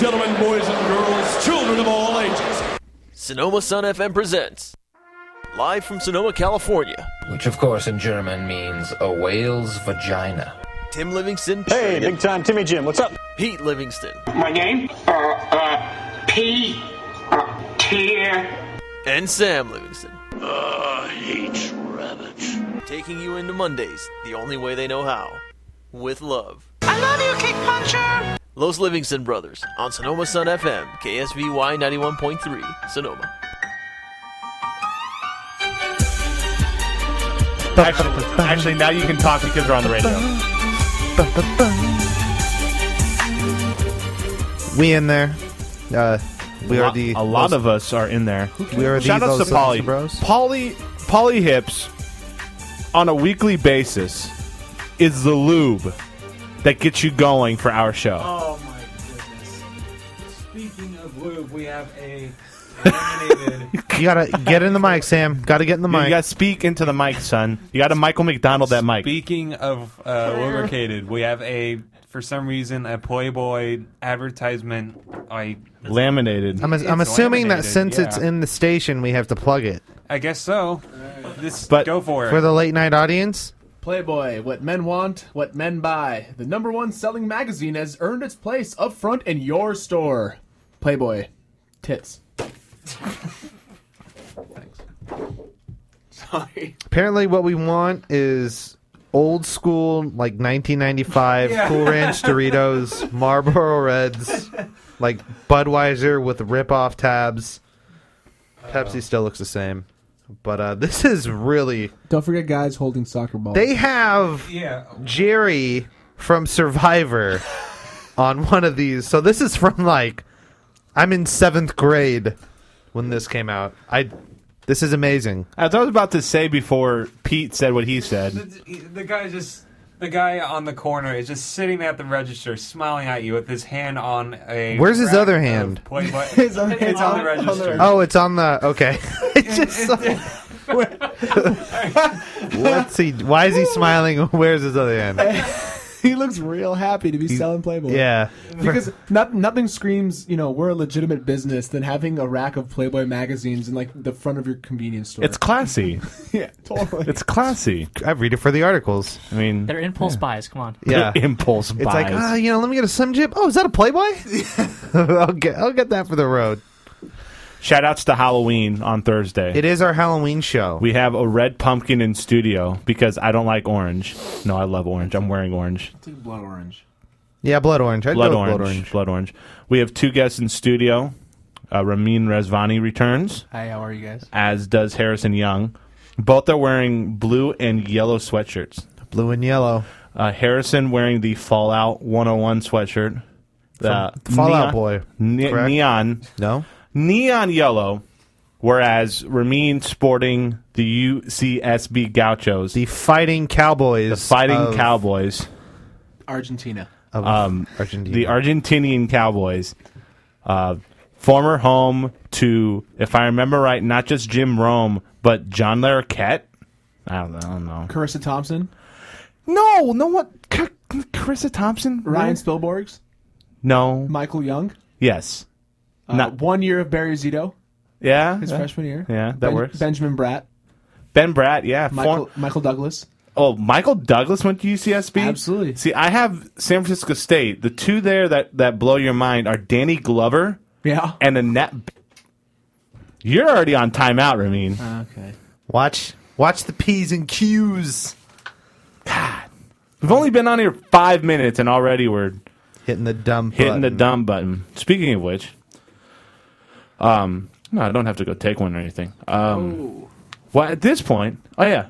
gentlemen, boys and girls, children of all ages. Sonoma Sun FM presents, live from Sonoma, California. Which, of course, in German means a whale's vagina. Tim Livingston. Hey, big time Timmy Jim, what's up? Pete Livingston. My name? P. T. And Sam Livingston. Hate rabbits. Taking you into Mondays, the only way they know how. With love. I love you, Kick Puncher! Los Livingston Brothers on Sonoma Sun FM, KSVY 91.3, Sonoma. Actually, now you can talk because we're on the radio. We in there. We are the. A lot of us are in there. We are Shout these outs to Polly. bros. Polly Hips, on a weekly basis, is the lube that gets you going for our show. Oh my goodness. Speaking of lube, we have a laminated... You gotta get in the mic, Sam. Gotta get in the mic. You gotta speak into the mic, son. You gotta Michael McDonald that mic. Speaking of lubricated, we have for some reason, a Playboy advertisement. Laminated. I'm assuming that since it's in the station, we have to plug it. I guess so. Go for it. For the late night audience? Playboy, what men want, what men buy. The #1 selling magazine has earned its place up front in your store. Playboy. Tits. Thanks. Sorry. Apparently what we want is old school, like 1995 Cool Ranch Doritos, Marlboro Reds, like Budweiser with rip-off tabs. Pepsi still looks the same. But this is really... Don't forget guys holding soccer balls. They have Jerry from Survivor on one of these. So this is from, like... I'm in 7th grade when this came out. This is amazing. As I was about to say before Pete said what he said. The guy on the corner is just sitting at the register, smiling at you with his hand on a... Where's his other hand? Playboy. It's on the register. Oh, it's on the... Okay. It's just... Let's see. Why is he smiling? Where's his other hand? He looks real happy to be selling Playboy. Yeah. Because nothing screams, we're a legitimate business than having a rack of Playboy magazines in, like, the front of your convenience store. It's classy. Yeah, totally. It's classy. I read it for the articles. I mean... They're impulse buys, come on. Yeah. Impulse buys. It's like, let me get a Slim Jim. Oh, is that a Playboy? I'll get that for the road. Shout outs to Halloween on Thursday. It is our Halloween show. We have a red pumpkin in studio because I don't like orange. No, I love orange. I'm wearing orange. I'll take blood orange. Yeah, blood orange. Blood orange. We have 2 guests in studio. Ramin Rezvani returns. Hi, how are you guys? As does Harrison Young. Both are wearing blue and yellow sweatshirts. Blue and yellow. Harrison wearing the Fallout 101 sweatshirt. Fallout Boy. Neon. No? Neon yellow, whereas Ramin sporting the UCSB Gauchos. The Fighting Cowboys. Argentina. Argentina. The Argentinian Cowboys. Former home to, if I remember right, not just Jim Rome, but John Larroquette. I don't know. Carissa Thompson. No, what? Carissa Thompson? Ryan Spielborgs. No. Michael Young. Yes. Not 1 year of Barry Zito. Yeah. His freshman year. Yeah, that works. Benjamin Bratt. Ben Bratt, yeah. Michael Douglas. Oh, Michael Douglas went to UCSB? Absolutely. See, I have San Francisco State. The 2 there that blow your mind are Danny Glover and Annette. You're already on timeout, Ramin. Okay. Watch the P's and Q's. God. We've only been on here 5 minutes and already we're hitting the dumb button. Speaking of which, no, I don't have to go take one or anything. Well, at this point,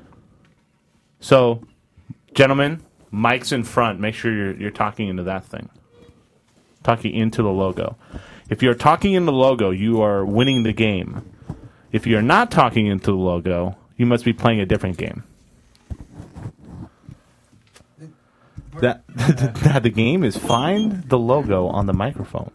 so, gentlemen, mics in front. Make sure you're talking into that thing. Talking into the logo. If you're talking into the logo, you are winning the game. If you're not talking into the logo, you must be playing a different game. The game is find the logo on the microphone.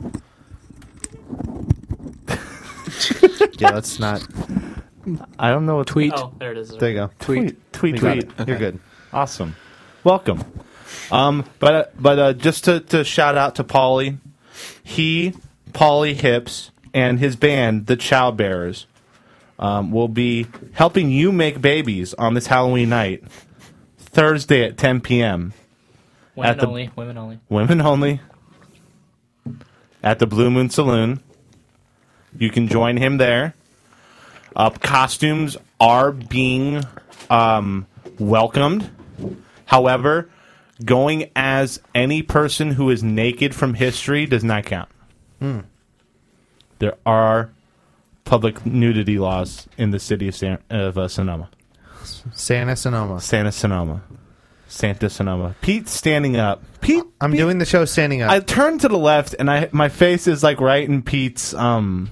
Yeah, that's not. I don't know what tweet. Oh, there it is. There you go. Tweet. Okay. You're good. Awesome. Welcome. But just to shout out to Paulie, He, Paulie Hips, and his band, the Childbearers, will be helping you make babies on this Halloween night, Thursday at 10 p.m. Women only. Women only. Women only. At the Blue Moon Saloon. You can join him there. Costumes are being welcomed. However, going as any person who is naked from history does not count. There are public nudity laws in the city of Sonoma. Santa Sonoma. Santa Sonoma. Pete's standing up. Pete, doing the show standing up. I turned to the left, and my face is like right in Pete's my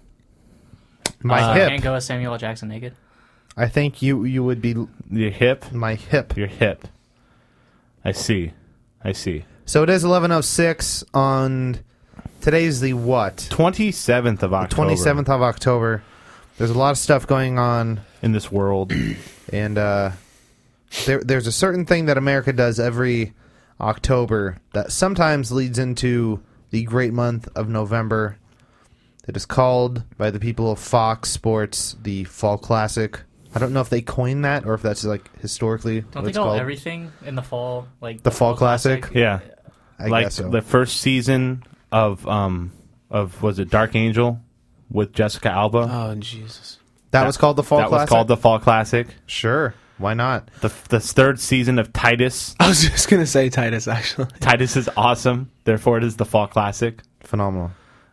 hip. Can't go as Samuel L. Jackson naked. I think you would be your hip. My hip. Your hip. I see. So it is 11:06 on today's the what? 27th of October. 27th of October. There's a lot of stuff going on in this world, and there's a certain thing that America does every October that sometimes leads into the great month of November. It is called by the people of Fox Sports the Fall Classic. I don't know if they coined that or if that's like historically Don't what they it's call called. everything in the fall like The Fall Classic? Yeah, I like guess so. the first season of was it Dark Angel with Jessica Alba? Oh Jesus, That was called the Fall Classic. That was Classic? called the Fall Classic. Sure, why not? The third season of Titus. I was just gonna say Titus. Actually, Titus is awesome. Therefore, it is the Fall Classic. Phenomenal.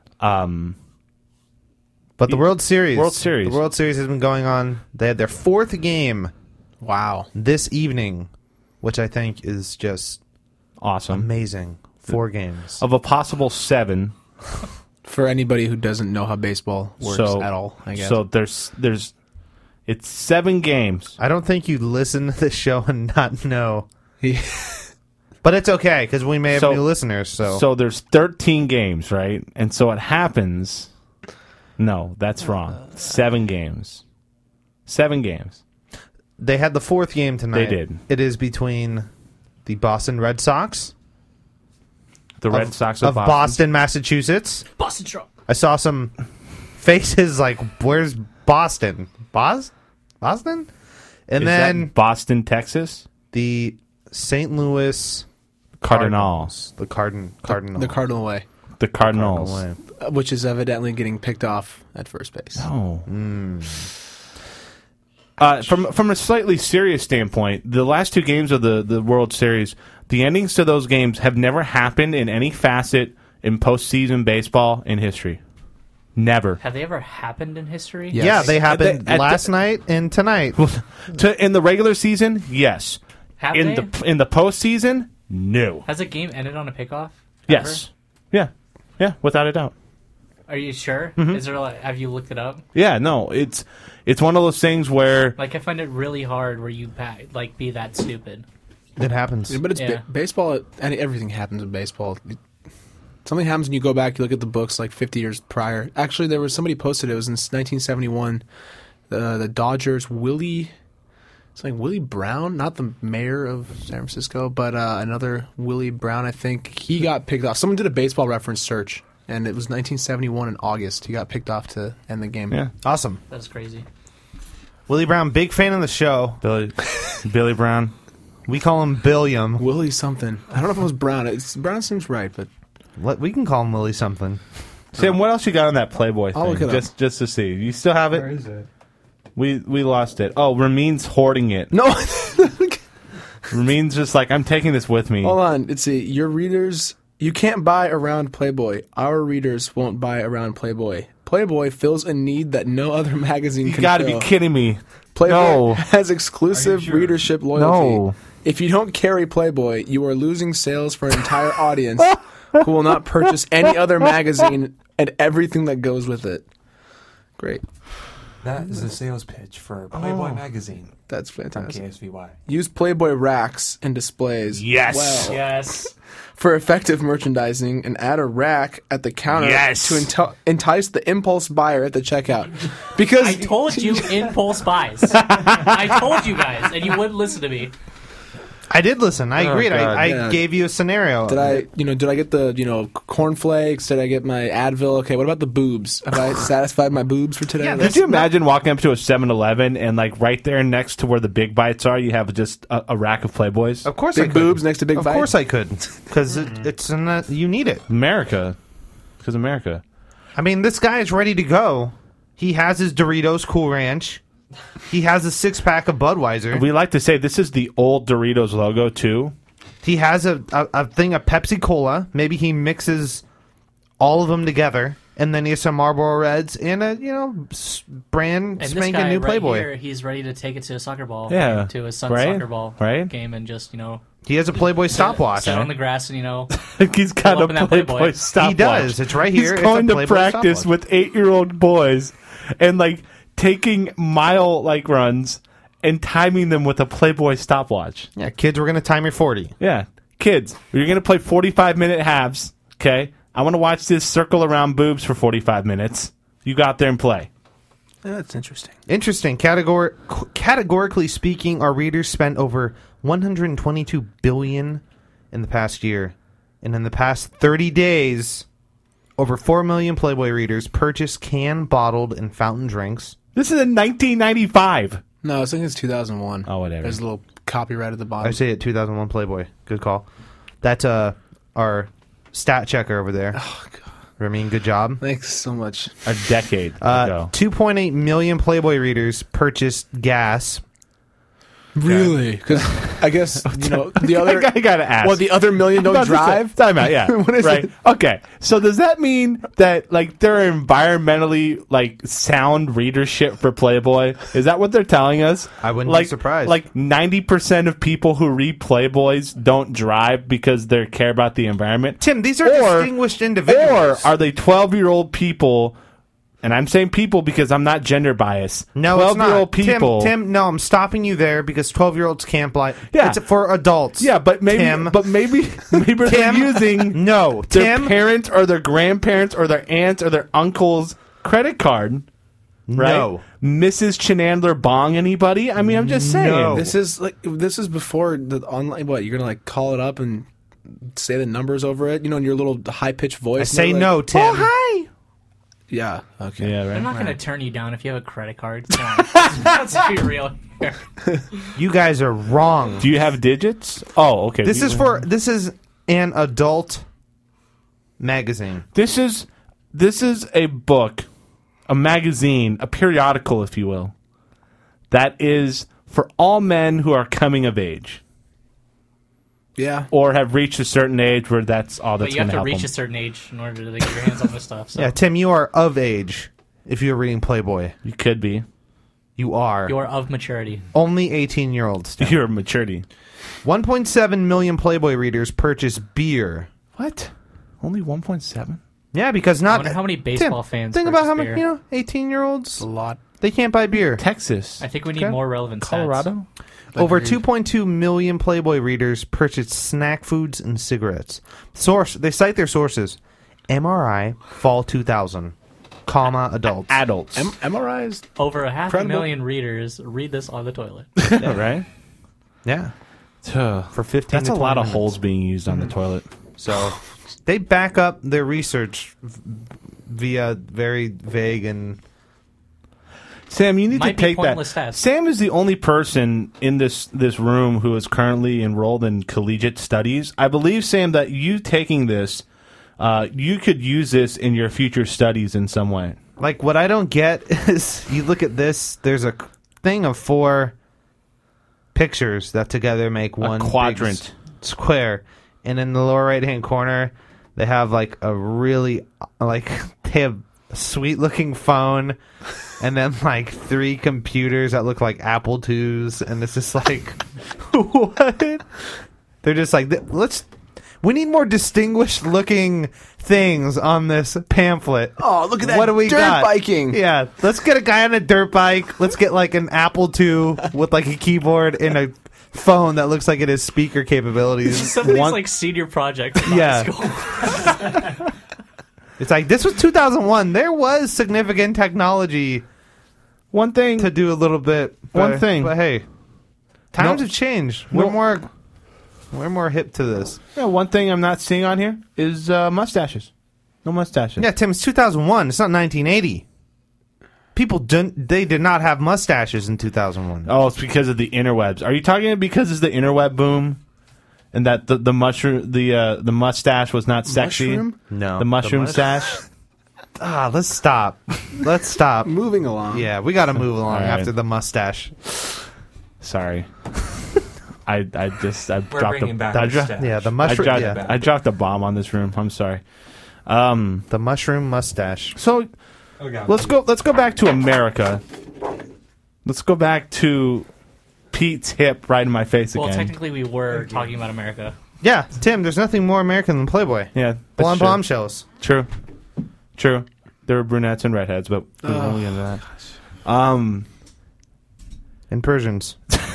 But the World Series. The World Series has been going on. They had their fourth game. Wow. This evening, which I think is just awesome. Amazing. 4 games. Of a possible 7. For anybody who doesn't know how baseball works at all, I guess. So there's it's 7 games. I don't think you listen to this show and not know. But it's okay, because we may have new listeners. So there's 13 games, right? And so it happens... No, that's wrong. 7 games. 7 games. They had the 4th game tonight. They did. It is between the Boston Red Sox. The Red Sox of Boston, Massachusetts. Boston Strong. I saw some faces like, where's Boston? Boston? And Is then that Boston, Texas? The St. Louis Cardinals. The Cardinal. The Cardinal way. The Cardinals. Which is evidently getting picked off at first base. Oh. From a slightly serious standpoint, the last 2 games of the World Series, the endings to those games have never happened in any facet in postseason baseball in history. Never. Have they ever happened in history? Yes. Yeah, they happened last night and tonight. In the regular season, yes. Have in they? the postseason, no. Has a game ended on a pickoff? Yes. Ever? Yeah, without a doubt. Are you sure? Mhm. Is there have you looked it up? Yeah, no, it's one of those things where I find it really hard where you be that stupid. It happens. Yeah, but it's baseball. Everything happens in baseball. Something happens and you go back, you look at the books 50 years prior. Actually, there was somebody posted it was in 1971. The Dodgers, Willie Brown, not the mayor of San Francisco, but another Willie Brown, I think. He got picked off. Someone did a baseball reference search, and it was 1971 in August. He got picked off to end the game. Yeah. Awesome. That's crazy. Willie Brown, big fan of the show. Billy Brown. We call him Billiam. Willie something. I don't know if it was Brown. Brown seems right, but... We can call him Willie something. Sam, what else you got on that Playboy thing? I'll look it up. Just to see. You still have it? Where is it? We lost it. Oh, Ramin's hoarding it. No. Ramin's just I'm taking this with me. Hold on. Let's see. Your readers... You can't buy around Playboy. Our readers won't buy around Playboy. Playboy fills a need that no other magazine You can gotta fill. be kidding me. Playboy No. has exclusive readership loyalty. No. If you don't carry Playboy, you are losing sales for an entire audience who will not purchase any other magazine and everything that goes with it. Great. That is the sales pitch for Playboy magazine. That's From fantastic. KSVY. Use Playboy racks and displays. Yes. Well Yes. for effective merchandising and add a rack at the counter Yes. to entice the impulse buyer at the checkout. Because I told you impulse buys. I told you guys, and you wouldn't listen to me. I did listen. I agreed. God, I yeah. gave you a scenario. Did I get the cornflakes? Did I get my Advil? Okay, what about the boobs? Have I satisfied my boobs for today? Yeah, Could you imagine walking up to a 7-Eleven and like right there next to where the big bites are, you have just a rack of Playboys? Of course, I Big could. boobs next to big Of bites? course, I could, because it's in that you need it. America, because America. I mean, this guy is ready to go. He has his Doritos Cool Ranch. He has a 6-pack of Budweiser. We like to say this is the old Doritos logo too. He has a thing of Pepsi Cola. Maybe he mixes all of them together, and then he has some Marlboro Reds and a brand And this spanking guy new right Playboy. here, he's ready to take it to a soccer ball. Yeah, To his son's right? soccer ball Right? game and just He has a Playboy stopwatch. sit on the grass and He's got pull a up in that Playboy Playboy. stopwatch. He does. It's right here. He's It's a going to Playboy practice stopwatch. with 8-year-old boys and like taking mile like runs and timing them with a Playboy stopwatch. Yeah, kids, we're gonna time your 40. Yeah, kids, you're gonna play 45-minute halves. Okay, I want to watch this circle around boobs for 45 minutes. You go out there and play. Yeah, that's interesting. Interesting. Categorically speaking, our readers spent over $122 billion in the past year, and in the past 30 days, over 4 million Playboy readers purchased canned, bottled, and fountain drinks. This is in 1995. No, I think it's 2001. Oh, whatever. There's a little copyright at the bottom. I say it 2001 Playboy. Good call. That's our stat checker over there. Oh, God. Ramin, good job. Thanks so much. A decade ago. 2.8 million Playboy readers purchased gas. Really? Because I guess the other. I gotta ask. Well, the other million don't drive. Time out. Yeah. What is right. it? Okay. So does that mean that like there are environmentally like sound readership for Playboy? Is that what they're telling us? I wouldn't like, be surprised. Like 90% of people who read Playboys don't drive because they care about the environment. Tim, these are distinguished individuals. Or are they 12-year-old people? And I'm saying people because I'm not gender biased. No, it's not. 12-year-old people. Tim, no, I'm stopping you there because 12-year-olds can't buy. Yeah. It's for adults. Yeah, but maybe, Tim. maybe they're Tim. using No, their Tim. parents or their grandparents or their aunts or their uncle's credit card. Right? No. Mrs. Chenandler bong anybody? I mean, I'm just saying. No. This is before the online. What, you're gonna like call it up and say the numbers over it? In your little high pitched voice. I say and they're no, like, Tim. Oh, hi. Yeah. Okay. Yeah, I'm right. not going to turn you down if you have a credit card. Come on. Let's be real here. You guys are wrong. Do you have digits? Oh, okay. This is an adult magazine. This is a book, a magazine, a periodical, if you will, that is for all men who are coming of age. Yeah. Or have reached a certain age where that's all that's But you going have to to help reach them. a certain age in order to get your hands on this stuff. So. Yeah, Tim, you are of age if you're reading Playboy. You could be. You are. You are of maturity. Only 18-year-olds. You're maturity. 1.7 million Playboy readers purchase beer. What? Only 1.7? Yeah, because I not... wonder how many baseball Tim, fans think about how purchase many, beer. 18-year-olds, A lot. they can't buy beer. Texas. I think we need Okay. more relevant stats. Colorado? Over 2.2 million Playboy readers purchased snack foods and cigarettes. They cite their sources. MRI, fall 2000, adults. Adults. MRIs. Over a half a Incredible. million readers read this on the toilet. Yeah, right? Yeah. For For 15 That's to a lot 20 of minutes. holes being used on the toilet. So they back up their research via very vague and... Sam, you need Might to be take that. pointless tests. Sam is the only person in this room who is currently enrolled in collegiate studies. I believe, Sam, that you taking this, you could use this in your future studies in some way. Like, what I don't get is you look at this, there's a thing of 4 pictures that together make one big quadrant. square. And in the lower right-hand corner, they have, like, a really, like, they have a sweet-looking phone and then, like, 3 computers that look like Apple IIs. And it's just like, what? They're just like, we need more distinguished-looking things on this pamphlet. Oh, look at that What do we dirt got? biking. Yeah, let's get a guy on a dirt bike. Let's get like an Apple II with like a keyboard and a phone that looks like it has speaker capabilities. Somebody's One- like senior project from Yeah. high school. It's like this was 2001. There was significant technology One thing to do a little bit. One thing. but hey, times No- have changed. no- We're more We're more hip to this. Yeah, one thing I'm not seeing on here is mustaches. No mustaches. Yeah, Tim, it's 2001. It's not 1980. People they did not have mustaches in 2001. Oh, it's because of the interwebs. Are you talking because it's the interweb boom, and that the mushroom the mustache was not sexy? Mushroom? No, the mushroom stash. Let's stop. Let's stop. Moving along. Yeah, we got to move along All right. after the mustache. Sorry, I dropped bringing back mustache. Yeah, the mushroom. I dropped a bomb on this room. I'm sorry. The mushroom mustache. So let's go back to America. Let's go back to Pete's hip right in my face Well, again. technically, we were talking about America. Yeah, Tim, there's nothing more American than Playboy. Yeah, that's Blonde true. bombshells. True. There were brunettes and redheads, but we won't get into that. And Persians.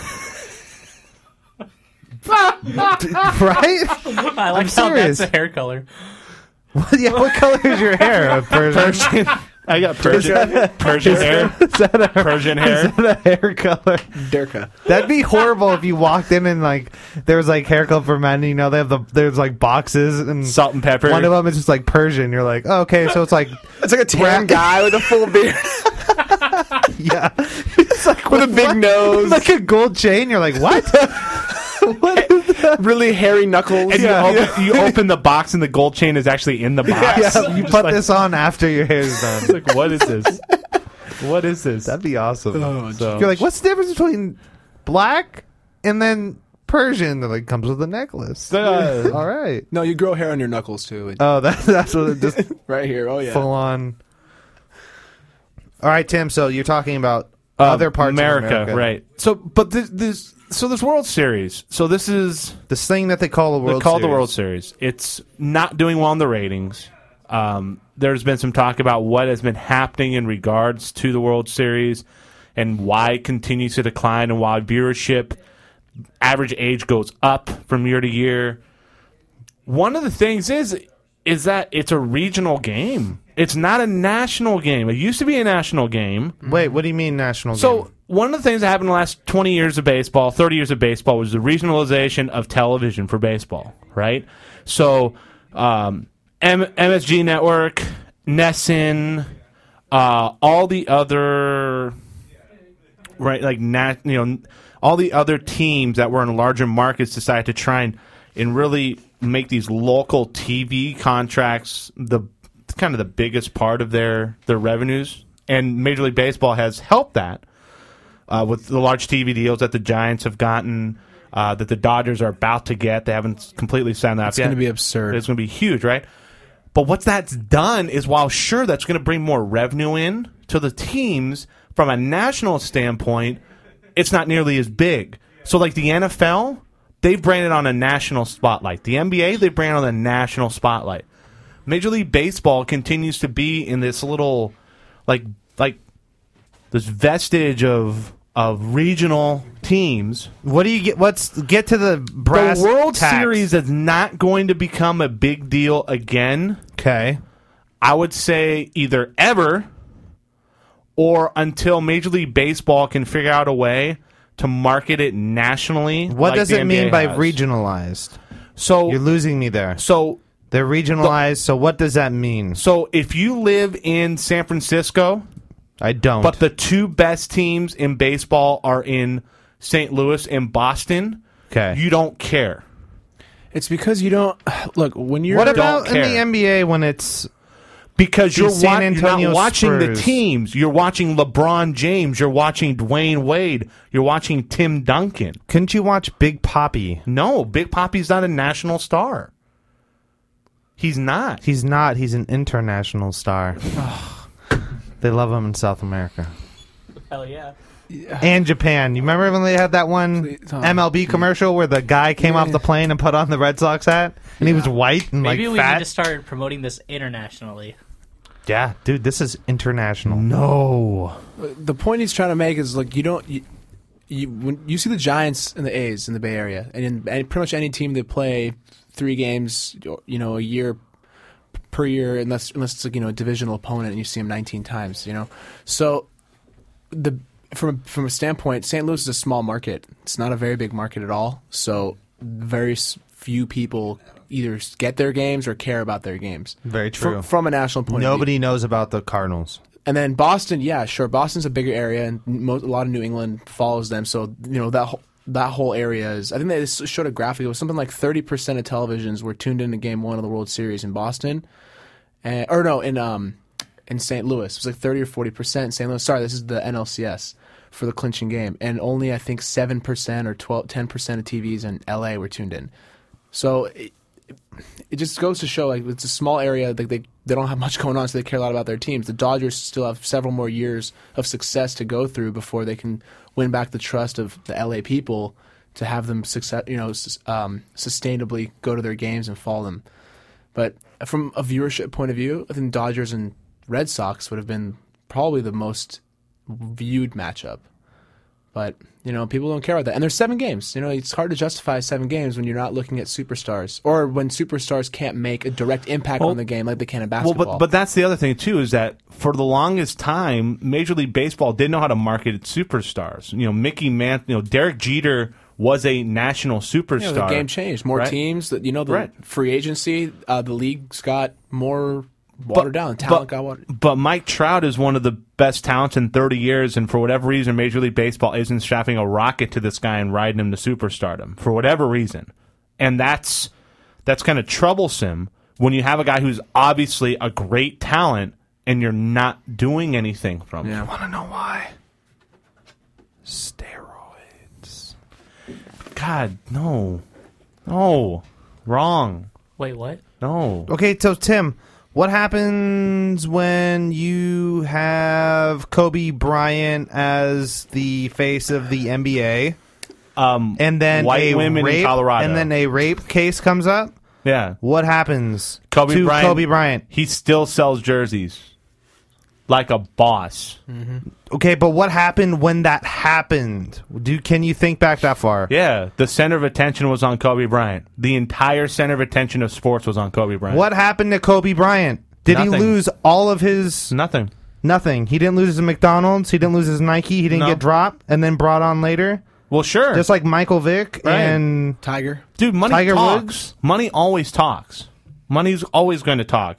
Right? I like I'm how serious. that's a hair color. Yeah, what color is your hair? Persian. I got Persian hair. Persian hair. Is that a hair color? Derka. That'd be horrible if you walked in and like there was like hair color for men. You know, there's like boxes and Salt and pepper. One of them is just like Persian. You're like, oh, okay, so it's like It's like a tan guy with a full beard. yeah, it's like with a big nose. like a gold chain. You're like, what? What is that? Really hairy knuckles. And you open the box and the gold chain is actually in the box. Yeah, you put this on after your hair's done. It's like, what is this? What is this? That'd be awesome. So- You're like, what's the difference between black and then Persian? That like comes with a necklace. All right. No, you grow hair on your knuckles too. Oh, that's what it just Right here. Oh yeah. full on. All right, Tim. So you're talking about other parts of America, right? So, but this World Series. So this is this thing that they call the World Series. the World Series. It's not doing well in the ratings. There's been some talk about what has been happening in regards to the World Series and why it continues to decline and why viewership average age goes up from year to year. One of the things is that it's a regional game. It's not a national game. It used to be a national game. Wait, what do you mean national game? So one of the things that happened in the last 20 years of baseball, 30 years of baseball, was the regionalization of television for baseball, right? So MSG Network, NESN, all the other, right, like all the other teams that were in larger markets decided to try and really make these local TV contracts kind of the biggest part of their revenues, and Major League Baseball has helped that with the large TV deals that the Giants have gotten, that the Dodgers are about to get. They haven't completely signed that up yet. It's going to be absurd. It's going to be huge, right? But what that's done is, while sure that's going to bring more revenue in to the teams from a national standpoint, it's not nearly as big. So like the NFL, they've branded on a national spotlight. The NBA, they brand on a national spotlight. Major League Baseball continues to be in this little, like this vestige of regional teams. What do you get? Get to the brass. The World tacks. Series is not going to become a big deal again. Okay. I would say either ever or until Major League Baseball can figure out a way to market it nationally. What like does the it mean NBA by has. regionalized? So you're losing me there. So they're regionalized. So what does that mean? So if you live in San Francisco, I don't. But the two best teams in baseball are in St. Louis and Boston. Okay. You don't care. It's because you don't look when you're. What about in the NBA when it's because you're San not Antonio watching the Spurs? teams. You're watching LeBron James. You're watching Dwayne Wade. You're watching Tim Duncan. Couldn't you watch Big Papi? No, Big Papi's not a national star. He's not. He's not. He's an international star. They love him in South America. Hell yeah. And Japan. You remember when they had that one MLB commercial where the guy came off the plane and put on the Red Sox hat? And he was white and Maybe like we fat? need to start promoting this internationally. Yeah, dude, this is international. No. The point he's trying to make is like when you see the Giants and the A's in the Bay Area, and in pretty much any team that play 3 games, a year per year, unless it's like a divisional opponent, and you see them 19 times, So from a standpoint, St. Louis is a small market. It's not a very big market at all. So very few people either get their games or care about their games. Very true. From a national point of view. Nobody knows about the Cardinals. And then Boston, yeah, sure. Boston's a bigger area, and a lot of New England follows them. So that whole area is. I think they showed a graphic. It was something like 30% of televisions were tuned into Game 1 of the World Series in Boston, in St. Louis. It was like 30 or 40% in St. Louis. Sorry, this is the NLCS for the clinching game, and only I think 7% or 10% of TVs in LA were tuned in. So it just goes to show, like, it's a small area. Like they don't have much going on, so they care a lot about their teams. The Dodgers still have several more years of success to go through before they can win back the trust of the LA people to have them sustainably go to their games and follow them. But from a viewership point of view, I think Dodgers and Red Sox would have been probably the most viewed matchup. But, people don't care about that. And there's 7 games. It's hard to justify 7 games when you're not looking at superstars, or when superstars can't make a direct impact on the game like they can in basketball. Well, but that's the other thing, too, is that for the longest time, Major League Baseball didn't know how to market its superstars. Mickey Mantle, Derek Jeter was a national superstar. The game changed. More teams. The free agency, the league's got more watered down. Talent got watered. But Mike Trout is one of the best talents in 30 years, and for whatever reason, Major League Baseball isn't strapping a rocket to this guy and riding him to superstardom for whatever reason. And that's kind of troublesome when you have a guy who's obviously a great talent and you're not doing anything from him. I want to know why. Steroids. God, no. No. Wrong. Wait, what? No. Okay, so Tim, what happens when you have Kobe Bryant as the face of the NBA, and then white women in Colorado, and then a rape case comes up? Yeah. What happens to Kobe Bryant? He still sells jerseys like a boss. Mm-hmm. Okay, but what happened when that happened? Can you think back that far? Yeah, the center of attention was on Kobe Bryant. The entire center of attention of sports was on Kobe Bryant. What happened to Kobe Bryant? Did he lose all of his... Nothing. Nothing. He didn't lose his McDonald's. He didn't lose his Nike. He didn't get dropped and then brought on later. Well, sure. Just like Michael Vick and... Tiger. Dude, money Tiger talks. Woods. Money always talks. Money's always going to talk.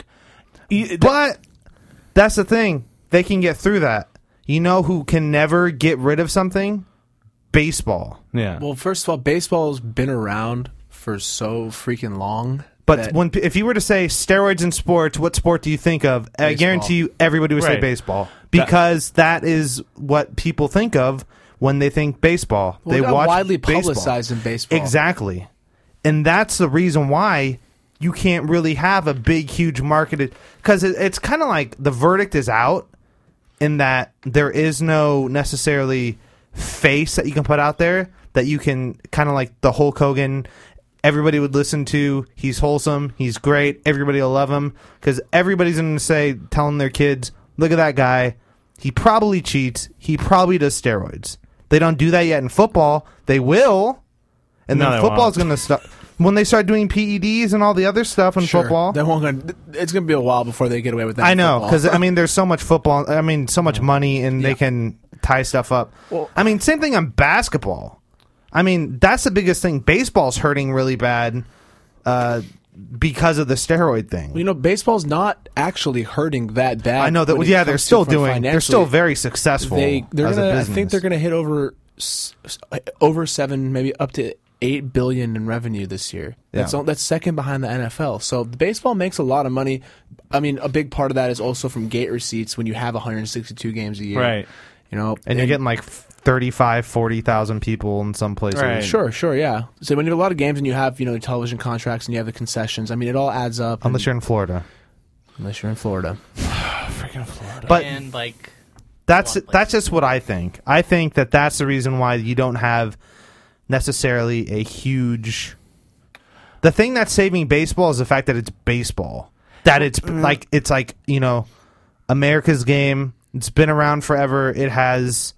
But that's the thing. They can get through that. You know who can never get rid of something? Baseball. Yeah. Well, first of all, baseball's been around for so freaking long. But if you were to say steroids in sports, what sport do you think of? Baseball. I guarantee you everybody would say baseball. Because that is what people think of when they think baseball. Well, they got watch widely baseball. publicized in baseball. Exactly. And that's the reason why you can't really have a big, huge marketed... Because it's kind of like the verdict is out in that there is no necessarily face that you can put out there that you can kind of like the Hulk Hogan... Everybody would listen to. He's wholesome. He's great. Everybody will love him because everybody's going to say, telling their kids, "Look at that guy. He probably cheats. He probably does steroids." They don't do that yet in football. They will, and then football's going to start when they start doing PEDs and all the other stuff in football. They won't. It's going to be a while before they get away with that. I know because there's so much football. So much money, and they can tie stuff up. Well, same thing on basketball. That's the biggest thing. Baseball's hurting really bad because of the steroid thing. Well, baseball's not actually hurting that bad. I know that. Yeah, they're still doing. They're still very successful. They're as gonna. a I business. think they're going to hit over 7, maybe up to $8 billion in revenue this year. That's second behind the NFL. So baseball makes a lot of money. A big part of that is also from gate receipts when you have 162 games a year, right? And you're getting like 35, 40,000 people in some places. Right. Sure, yeah. So when you have a lot of games and you have, television contracts and you have the concessions, it all adds up. Unless you're in Florida. Freaking Florida. But and that's just what I think. I think that's the reason why you don't have necessarily a huge... The thing that's saving baseball is the fact that it's baseball. That it's like America's game. It's been around forever. It has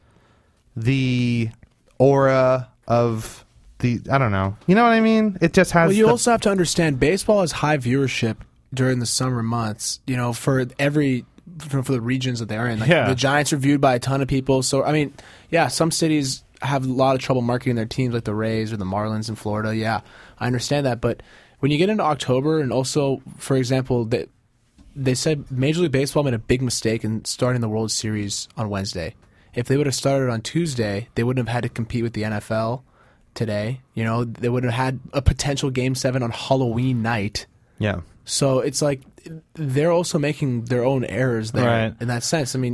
the aura of the... I don't know. You know what I mean? It just has... Well, you also have to understand, baseball has high viewership during the summer months, for the regions that they're in. The Giants are viewed by a ton of people. So, some cities have a lot of trouble marketing their teams, like the Rays or the Marlins in Florida. Yeah, I understand that. But when you get into October, and also, for example, they said Major League Baseball made a big mistake in starting the World Series on Wednesday. If they would have started on Tuesday, they wouldn't have had to compete with the NFL today. You know, they would have had a potential Game 7 on Halloween night. Yeah. So it's like they're also making their own errors there in that sense. I mean,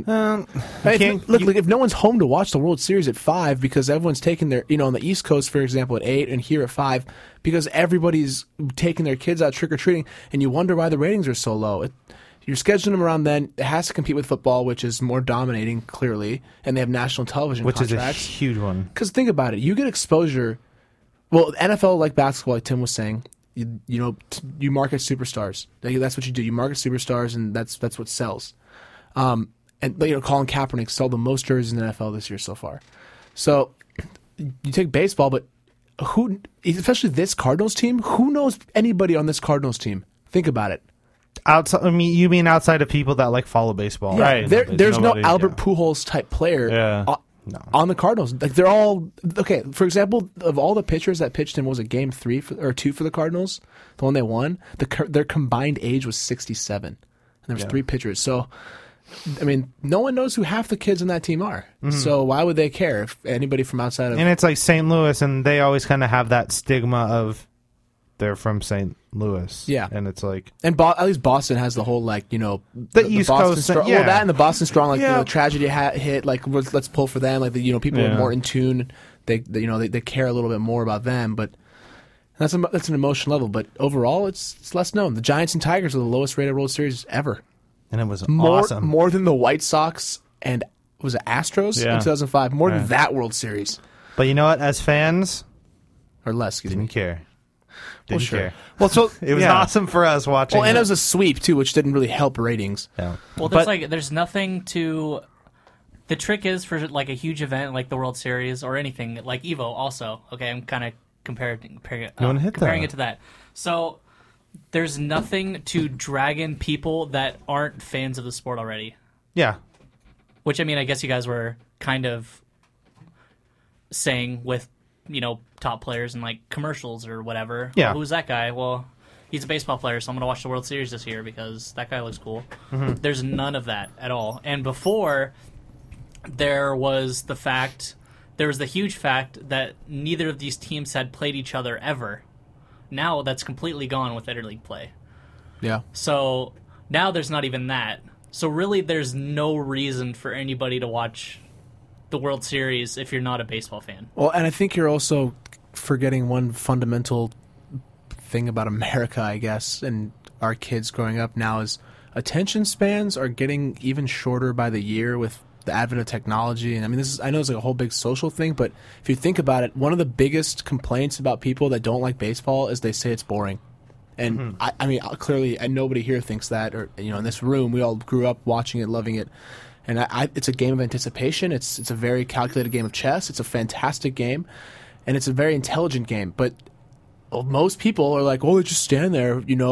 if no one's home to watch the World Series at 5 because everyone's taking their, on the East Coast, for example, at 8 and here at 5 because everybody's taking their kids out trick-or-treating, and you wonder why the ratings are so low. You're scheduling them around then. It has to compete with football, which is more dominating, clearly, and they have national television contracts. Which is a huge one. Because think about it. You get exposure. Well, NFL, like basketball, like Tim was saying, you market superstars. That's what you do. You market superstars, and that's what sells. And Colin Kaepernick sold the most jerseys in the NFL this year so far. So you take baseball, but who, especially this Cardinals team, who knows anybody on this Cardinals team? Think about it. Outside, you mean outside of people that like follow baseball? Yeah, right. There's no Albert Pujols type player on the Cardinals. Like they're all okay. For example, of all the pitchers that pitched in, what was it, Game 3 or 2 for the Cardinals, the one they won, their combined age was 67, and there was 3 pitchers. So, I mean, no one knows who half the kids in that team are. Mm-hmm. So why would they care if anybody from outside of? And it's like St. Louis, and they always kind of have that stigma of they're from St. Louis. Yeah. And it's like... And at least Boston has the whole, the East Boston Coast... Well, that and the Boston Strong, tragedy hit, let's pull for them. People are more in tune. They care a little bit more about them, but that's an emotional level. But overall, it's less known. The Giants and Tigers are the lowest rated World Series ever. And it was awesome. More than the White Sox and, was it Astros in 2005? More than that World Series. But you know what? As fans... Or less, didn't care. Didn't care. Well, so it was awesome for us watching. Well, and it was a sweep too, which didn't really help ratings. Yeah. Well, there's nothing to. The trick is for a huge event like the World Series or anything like Evo. Also, okay, I'm kind of comparing it to that. So there's nothing to drag in people that aren't fans of the sport already. Yeah. Which, I mean, I guess you guys were kind of saying with, top players and commercials or whatever. Yeah. Well, who's that guy? Well, he's a baseball player, so I'm going to watch the World Series this year because that guy looks cool. Mm-hmm. There's none of that at all. And before, there was the huge fact that neither of these teams had played each other ever. Now that's completely gone with interleague play. Yeah. So now there's not even that. So really there's no reason for anybody to watch the World Series if you're not a baseball fan. Well, and I think you're also forgetting one fundamental thing about America, I guess, and our kids growing up now is attention spans are getting even shorter by the year with the advent of technology. And I mean, I know it's a whole big social thing, but if you think about it, one of the biggest complaints about people that don't like baseball is they say it's boring. And I mean, clearly, nobody here thinks that, or in this room, we all grew up watching it, loving it. And it's a game of anticipation. It's a very calculated game of chess. It's a fantastic game, and it's a very intelligent game. But most people are like, "Oh, they just stand there,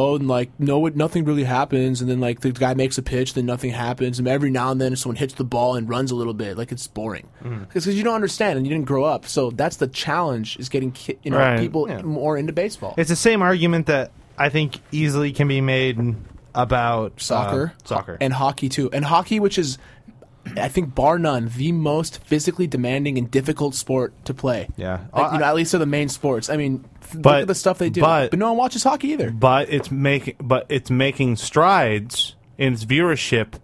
and nothing really happens." And then the guy makes a pitch, then nothing happens, and every now and then someone hits the ball and runs a little bit. It's boring because you don't understand and you didn't grow up. So that's the challenge: is getting people more into baseball. It's the same argument that I think easily can be made about soccer and hockey too, and hockey, which is, I think, bar none, the most physically demanding and difficult sport to play. Yeah, at least of the main sports. I mean, look at the stuff they do. But no one watches hockey either. But it's making strides in its viewership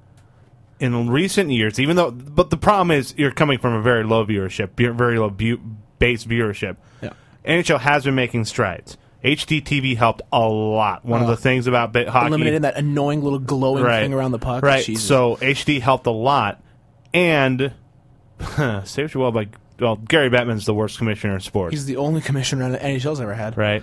in recent years. But the problem is you're coming from a very low viewership, very low base viewership. Yeah. NHL has been making strides. HDTV helped a lot. One of the things about hockey... Eliminating that annoying little glowing thing around the puck. Right, Jesus. So HD helped a lot. And, saved you well by... Well, Gary Bettman's the worst commissioner in sports. He's the only commissioner NHL's ever had. Right.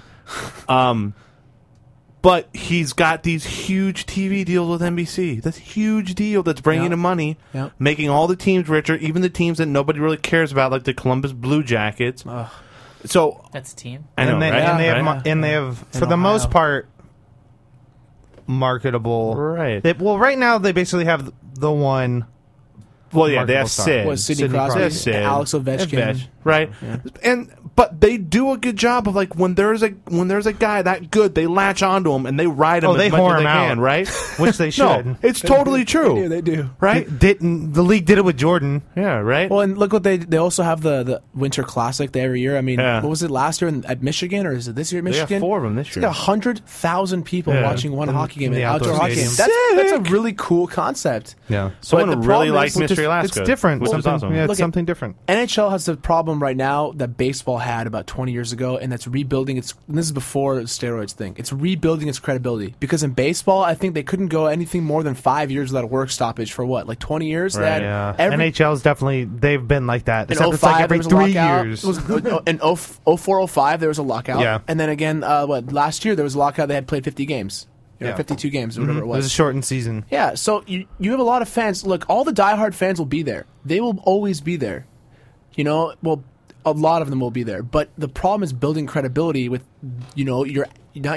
But he's got these huge TV deals with NBC. That's a huge deal that's bringing in money, making all the teams richer, even the teams that nobody really cares about, like the Columbus Blue Jackets. So that's a team. I know, and they have for the most part marketable. Right. Right now they basically have the one. Well, yeah, they have Sid. Sidney Crosby, Sid, Alex Ovechkin. right? But they do a good job of like when there's a guy that good, they latch onto him and they ride him as much as they can, right? Which they should. No, it's totally true. They do. Right? The league did it with Jordan. Yeah, right. Well, and look what they also have the Winter Classic every year. I mean, what was it last year at Michigan, or is it this year at Michigan? They have 4 of them this year. It's like 100,000 people watching one hockey game, an outdoor hockey game. Sick. That's a really cool concept. Yeah. Someone really liked Mystery Alaska. It's different. Which is awesome. Yeah, it's Look, something different. NHL has the problem right now that baseball had about 20 years ago, and that's rebuilding its. And this is before the steroids thing. It's rebuilding its credibility because in baseball, I think they couldn't go anything more than 5 years without a work stoppage for what, like 20 years. Right. Yeah. NHL's definitely they've been like that. In Except it's like every 3 years. It was, in 04-05 there was a lockout. Yeah. And then again, last year there was a lockout. They had played 50 games. 52 games, or whatever it was. It was a shortened season. Yeah, so you have a lot of fans. Look, all the diehard fans will be there. They will always be there. Well, a lot of them will be there. But the problem is building credibility with, one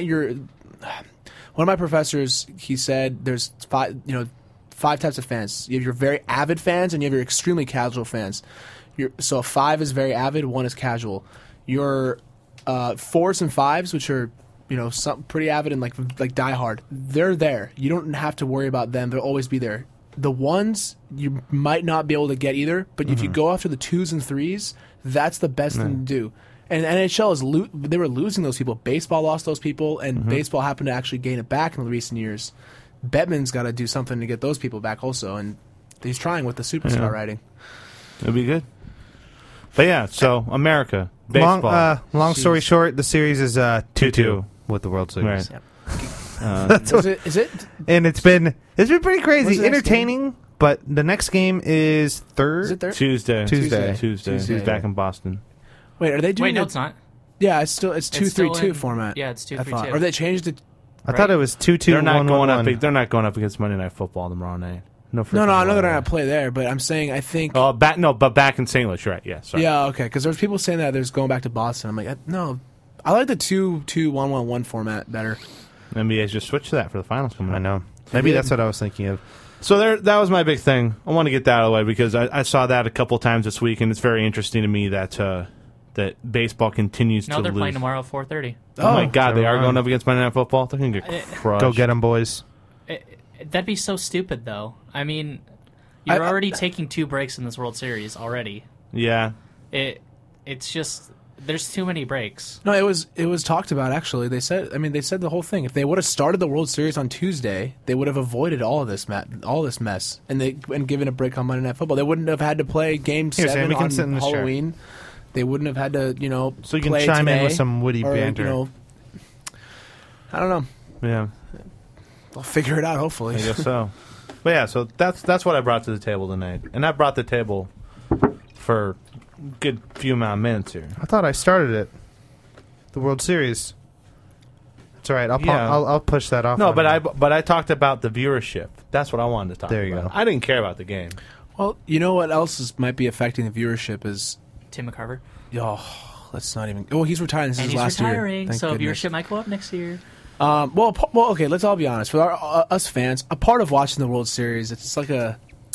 of my professors, he said there's 5 types of fans. You have your very avid fans and you have your extremely casual fans. So 5 is very avid, 1 is casual. Your 4s and 5s, which are some pretty avid and like diehard, they're there. You don't have to worry about them. They'll always be there. The 1s you might not be able to get either, but if you go after the 2s and 3s, that's the best thing to do. And NHL they were losing those people. Baseball lost those people, and baseball happened to actually gain it back in the recent years. Bettman's got to do something to get those people back also, and he's trying with the superstar writing. It'll be good. But yeah, so America baseball. Long story short, the series is 2-2 with the World Series. Right. Is it? And it's been pretty crazy, entertaining. But the next game is Tuesday. Tuesday. He's back in Boston. Wait, are they doing? Wait, no, it's not. Yeah, it's 2-3-2 format. Yeah, it's 2-3-2. Or they changed it. I thought it was 2-2. They're not going up. They're not going up against Monday Night Football tomorrow night. No, I know they're not play there, but I'm saying I think. Oh, but back in St. Louis, right? Yeah, sorry. Yeah, okay. Because there's people saying that there's going back to Boston. I'm like, no, I like the 2-2-1-1-1 format better. NBA's just switched to that for the finals coming up. I know. Maybe that's what I was thinking of. So that was my big thing. I want to get that out of the way because I saw that a couple times this week, and it's very interesting to me that baseball continues to lose. No, they're playing tomorrow at 4:30. Oh my God, they are going up against Monday Night Football? They're going to get crushed. Go get them, boys. That'd be so stupid, though. I mean, you're already taking 2 breaks in this World Series already. Yeah. It's just... There's too many breaks. No, it was talked about actually. They said the whole thing. If they would have started the World Series on Tuesday, they would have avoided all of this mess, and given a break on Monday Night Football. They wouldn't have had to play Game 7 on Halloween. They wouldn't have had to, So you can play chime today, in with some witty banter. I don't know. Yeah, I'll figure it out. Hopefully, I guess so. But yeah, so that's what I brought to the table tonight, and I brought the table for good few amount of minutes here. I thought I started it. The World Series. That's all right. I'll push that off. No, but I talked about the viewership. That's what I wanted to talk about. There you go. I didn't care about the game. Well, you know what else might be affecting the viewership is Tim McCarver. Oh, let's not even. Oh, he's retiring. This is his last year. And he's retiring, so goodness. viewership might go up next year. Well, okay. Let's all be honest. For us fans, a part of watching the World Series, it's like a.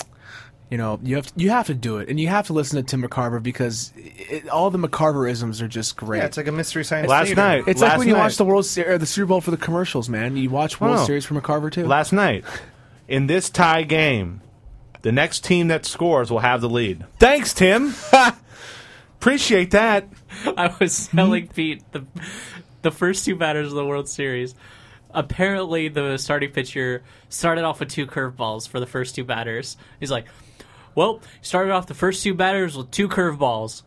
You have to do it, and you have to listen to Tim McCarver because all the McCarverisms are just great. Yeah, it's like a Mystery Science Last Theater. night, It's like when you watch the World Series, the Super Bowl for the commercials, man. You watch World Series for McCarver too. Last night, in this tie game, the next team that scores will have the lead. Thanks, Tim. Appreciate that. I was telling Pete the first 2 batters of the World Series. Apparently, the starting pitcher started off with 2 curveballs for the first 2 batters. He's like, well, started off the first 2 batters with 2 curveballs.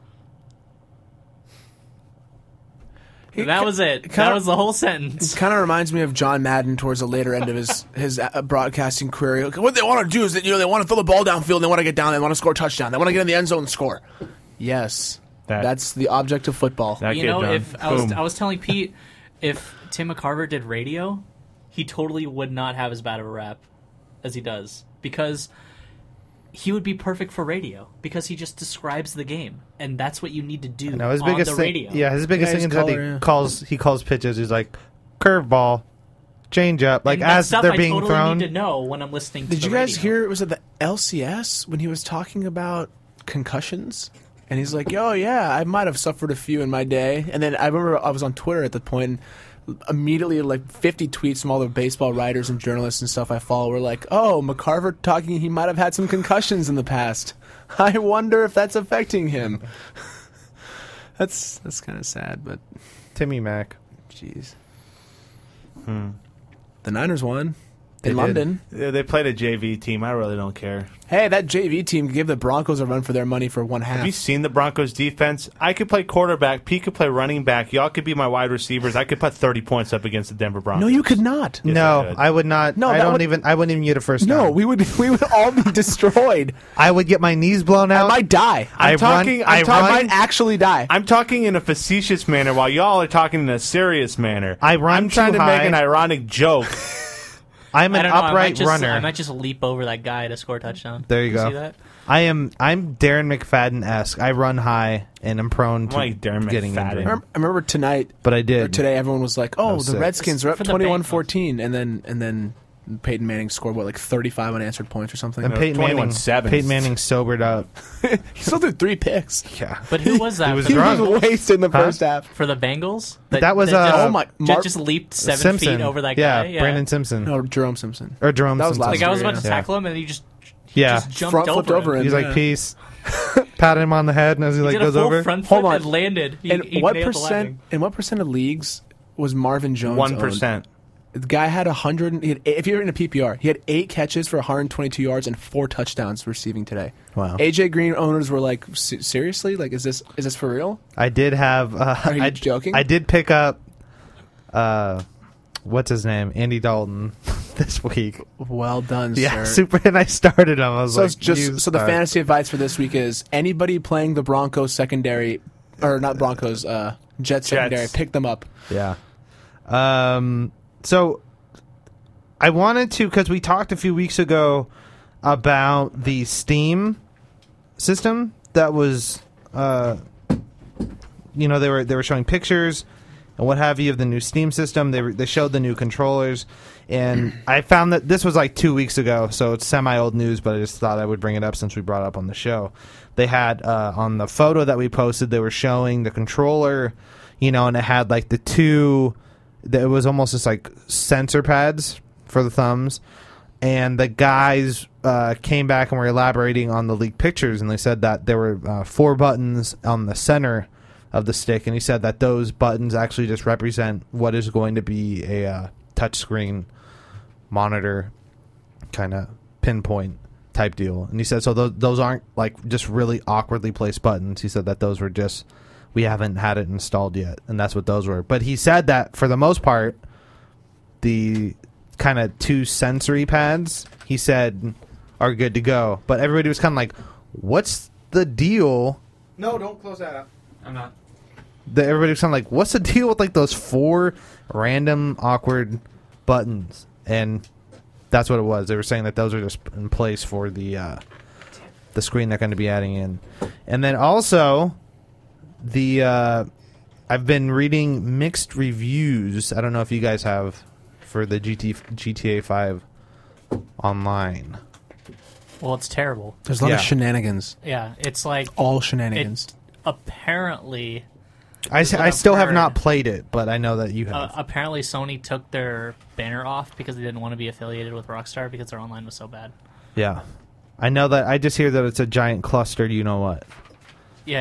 That was it. That was the whole sentence. It kind of reminds me of John Madden towards the later end of his broadcasting career. What they want to do is that they want to throw the ball downfield, they want to get down, they want to score a touchdown, they want to get in the end zone and score. Yes, that's the object of football. If I was telling Pete, if Tim McCarver did radio, he totally would not have as bad of a rap as he does because he would be perfect for radio because he just describes the game, and that's what you need to do his biggest radio. Yeah, his biggest thing is that he calls pitches. He's like curveball, change up, like as they're being thrown. I totally need to know when I'm listening to Did you guys hear? Was it the LCS when he was talking about concussions? And he's like, "Oh yeah, I might have suffered a few in my day." And then I remember I was on Twitter at the point, and immediately like 50 tweets from all the baseball writers and journalists and stuff I follow were like, "Oh, McCarver talking, he might have had some concussions in the past. I wonder if that's affecting him." That's kind of sad, but Timmy Mack. jeez. The Niners won They in did. London. Yeah, they played a JV team. I really don't care. Hey, that JV team gave the Broncos a run for their money for one half. Have you seen the Broncos defense? I could play quarterback. Pete could play running back. Y'all could be my wide receivers. I could put 30 points up against the Denver Broncos. No, you could not. Yes, No, I could. I would not. No, I that don't would- even. I wouldn't even get a first down. No, we would all be destroyed. I would get my knees blown I out. might die. I might actually die. I'm talking in a facetious manner while y'all are talking in a serious manner. I run I'm trying too to make high. an ironic joke. I'm I an don't know. upright runner. I might just leap over that guy to score a touchdown. There you go. See that? I'm Darren McFadden-esque. I run high and I'm prone to Like Darren getting McFadden. injured. I remember tonight, But I or did. today, everyone was like, "Oh, was the sick. Redskins are up For the 21-14," and then Peyton Manning scored like 35 unanswered points or something. And Peyton Manning, 21-7. Peyton Manning sobered up. He still threw 3 picks. Yeah. But who was that? He was for, He drunk. was wasted in the first half. for the Bengals? That was, just, oh my- just leaped 7 Simpson. feet over that yeah, guy. Yeah, Brandon Simpson. No, Jerome Simpson. Or Jerome That was Simpson. last Like I was about to Yeah. tackle him, and he just Yeah. jumped Front flipped over him. him. He's like, peace. Patted him on the head, and as he like Did a goes full over. front Hold flip on. and landed. He And nailed what the percent? landing. In what percent of leagues was Marvin Jones? 1%. The guy had 100. If you're in a PPR, he had 8 catches for 122 yards and 4 touchdowns receiving today. Wow. AJ Green owners were like, "Seriously? Like, is this for real?" I did have. Are you joking? I did pick up. What's his name? Andy Dalton this week. Well done, Yeah, sir. super. And I started him. I was So like, it's just you so the start. fantasy advice for this week is anybody playing the Broncos secondary, or not Broncos, Jets secondary, pick them up. Yeah. So I wanted to, because we talked a few weeks ago about the Steam system that was, they were showing pictures and what have you of the new Steam system. They showed the new controllers, and I found that this was like 2 weeks ago, so it's semi-old news, but I just thought I would bring it up since we brought it up on the show. They had, on the photo that we posted, they were showing the controller, and it had like the two... It was almost just like sensor pads for the thumbs, and the guys came back and were elaborating on the leaked pictures, and they said that there were 4 buttons on the center of the stick, and he said that those buttons actually just represent what is going to be a touchscreen monitor kind of pinpoint type deal. And he said so those aren't like just really awkwardly placed buttons. He said that those were just, we haven't had it installed yet, and that's what those were. But he said that for the most part, the kind of 2 sensory pads, he said, are good to go. But everybody was kind of like, what's the deal? No, don't close that up. I'm not. Everybody was kind of like, what's the deal with like those 4 random awkward buttons? And that's what it was. They were saying that those are just in place for the screen they're going to be adding in. And then also... I've been reading mixed reviews. I don't know if you guys have for the GTA 5 online. Well, it's terrible. There's a lot of shenanigans. Yeah, it's like All shenanigans. Apparently, I what still I've have heard, not played it, but I know that you have. apparently, Sony took their banner off because they didn't want to be affiliated with Rockstar because their online was so bad. Yeah. I know that. I just hear that it's a giant cluster. Do you know what? Yeah,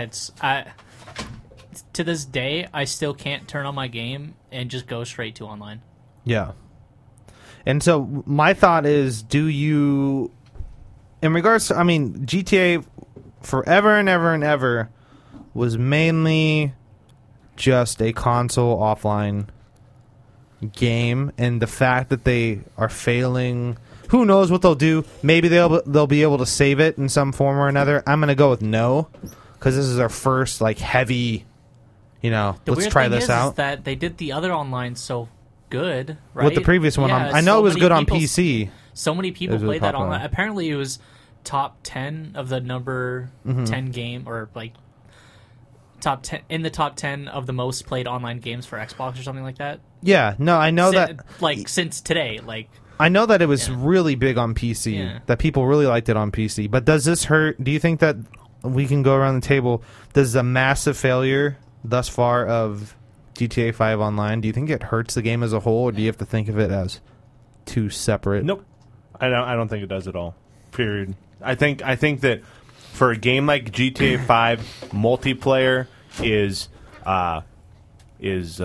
to this day, I still can't turn on my game and just go straight to online. Yeah. And so my thought is, do you, in regards to, I mean, GTA forever and ever and ever was mainly just a console offline game, and the fact that they are failing, who knows what they'll do. Maybe they'll be able to save it in some form or another. I'm going to go with no, because this is our first like heavy, let's weird try thing this is out. Is that they did the other online so good, right? With the previous one, Yeah, I know so it was many good on people- PC. So many people It was really played that popular. online. Apparently, it was top 10 of the number 10 game, or like top 10 in the top 10 of the most played online games for Xbox or something like that. Yeah, no, I know that. Like since today, like I know that it was really big on PC. Yeah. That people really liked it on PC. But does this hurt? Do you think that we can go around the table. Does the massive failure thus far of GTA 5 Online, do you think it hurts the game as a whole, or do you have to think of it as two separate? Nope. I don't think it does at all. Period. I think that for a game like GTA 5, multiplayer is just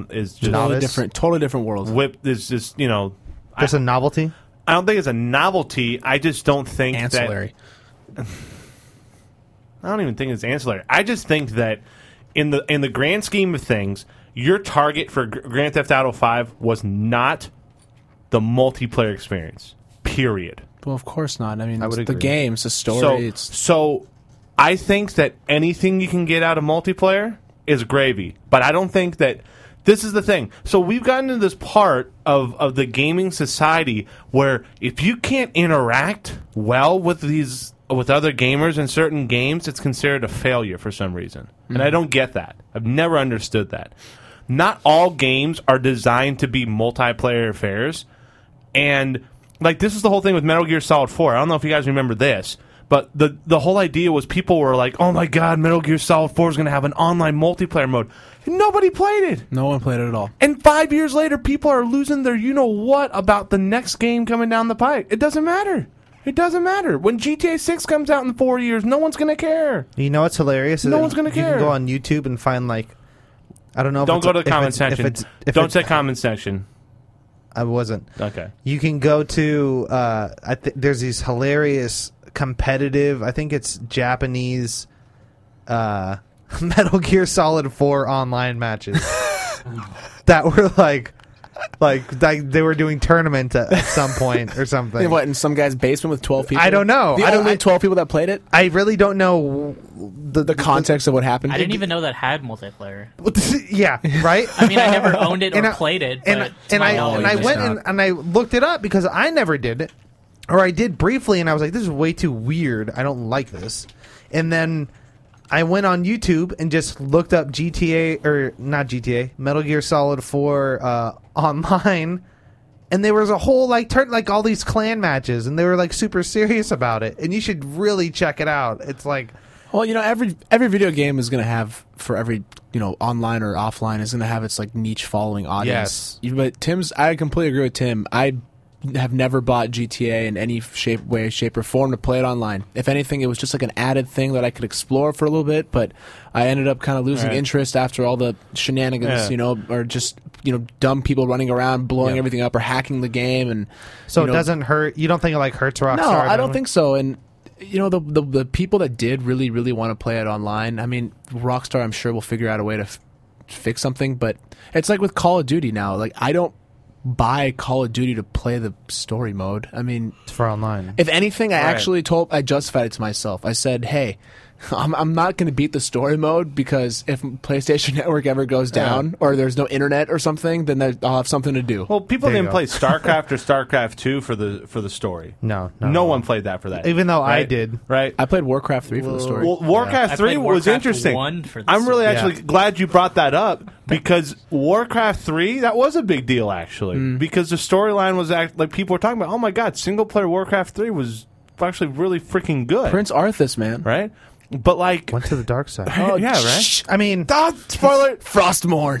totally different world. Is just Just a novelty. I don't think it's a novelty. I just don't think ancillary. I don't even think it's ancillary. I just think that in the grand scheme of things, your target for Grand Theft Auto 5 was not the multiplayer experience. Period. Well, of course not. I mean, I would the agree. games, the story. So I think that anything you can get out of multiplayer is gravy. But I don't think that this is the thing. So we've gotten to this part of the gaming society where if you can't interact well with other gamers in certain games, it's considered a failure for some reason. And I don't get that. I've never understood that. Not all games are designed to be multiplayer affairs. And like this is the whole thing with Metal Gear Solid 4. I don't know if you guys remember this, but the whole idea was people were like, "Oh my god, Metal Gear Solid 4 is going to have an online multiplayer mode." And nobody played it. No one played it at all. And 5 years later, people are losing their you-know-what about the next game coming down the pike. It doesn't matter. It doesn't matter. When GTA 6 comes out in 4 years, no one's going to care. You know what's hilarious? No one's gonna You care. can go on YouTube and find like, I don't know. Don't go to the comment section. Don't say comment section. I wasn't. Okay. You can go to. There's these hilarious competitive. I think it's Japanese. Metal Gear Solid 4 online matches that were like they were doing tournament at some point or something. What, in some guy's basement with 12 people? I don't know. I don't know 12 people that played it. I really don't know the context of what happened. I didn't even know that had multiplayer. Yeah, right. I mean, I never owned it or played it. But I went and I looked it up because I never did it, or I did briefly, and I was like, "This is way too weird. I don't like this." And then I went on YouTube and just looked up Metal Gear Solid 4 online, and there was a whole like all these clan matches, and they were like super serious about it. And you should really check it out. It's like, well, every video game is going to have, for every online or offline, is going to have its like niche following audience. Yes. But I completely agree with Tim. I have never bought GTA in any way, shape, or form to play it online. If anything, it was just like an added thing that I could explore for a little bit, but I ended up kind of losing interest after all the shenanigans, or just, dumb people running around, blowing everything up, or hacking the game. And so it doesn't hurt. You don't think it like hurts Rockstar? No, I don't think so. And the people that did really, really want to play it online, I mean, Rockstar, I'm sure, will figure out a way to fix something, but it's like with Call of Duty now. Like, I don't buy Call of Duty to play the story mode. I mean, it's for online. If anything, I justified it to myself. I said, hey, I'm not going to beat the story mode, because if PlayStation Network ever goes down or there's no internet or something, then I'll have something to do. Well, people didn't play StarCraft or StarCraft 2 for the story. No one played that for that. Even though I did. Right? I played Warcraft 3 for the story. Well, Warcraft 3 was interesting. I'm really actually glad you brought that up, because Warcraft 3, that was a big deal actually, because the storyline was like people were talking about, oh my god, single player Warcraft 3 was actually really freaking good. Prince Arthas, man. Right? But like, went to the dark side. Oh yeah, right. I mean, spoiler. Frostmourne.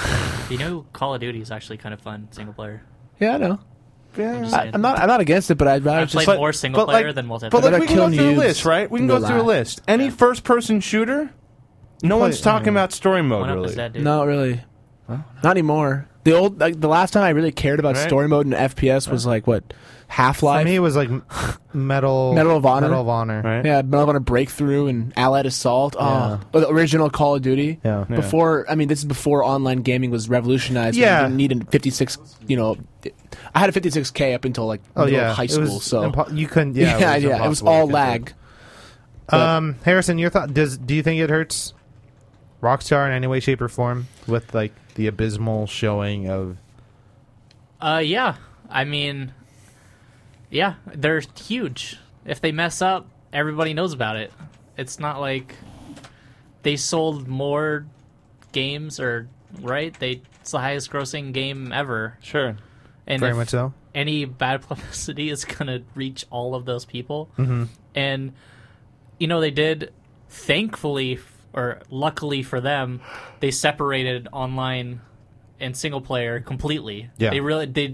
Call of Duty is actually kind of fun single player. Yeah, I know. Yeah, I'm not against it, but I'd rather just play more single player than multiplayer. But like, we can go through a list, right? We can go through a list. Any first person shooter, no one's talking about story mode really. Not really. Huh? Not anymore. The last time I really cared about story mode in FPS was like what? Half-Life. For me, it was like Medal of Honor. Right? Yeah, Medal of Honor Breakthrough and Allied Assault. Oh, the original Call of Duty. Yeah. This is before online gaming was revolutionized. Yeah. You didn't need a 56. I had a 56K up until like middle of high school. So you couldn't. Yeah, it was all lag. Harrison, your thought? Do you think it hurts Rockstar in any way, shape, or form with like the abysmal showing of? Yeah. I mean. Yeah, they're huge. If they mess up, everybody knows about it. It's not like they sold more games, right? It's the highest grossing game ever. Sure. And very much so. Any bad publicity is going to reach all of those people. Mm-hmm. And, they did thankfully or luckily for them, they separated online and single player completely. Yeah. They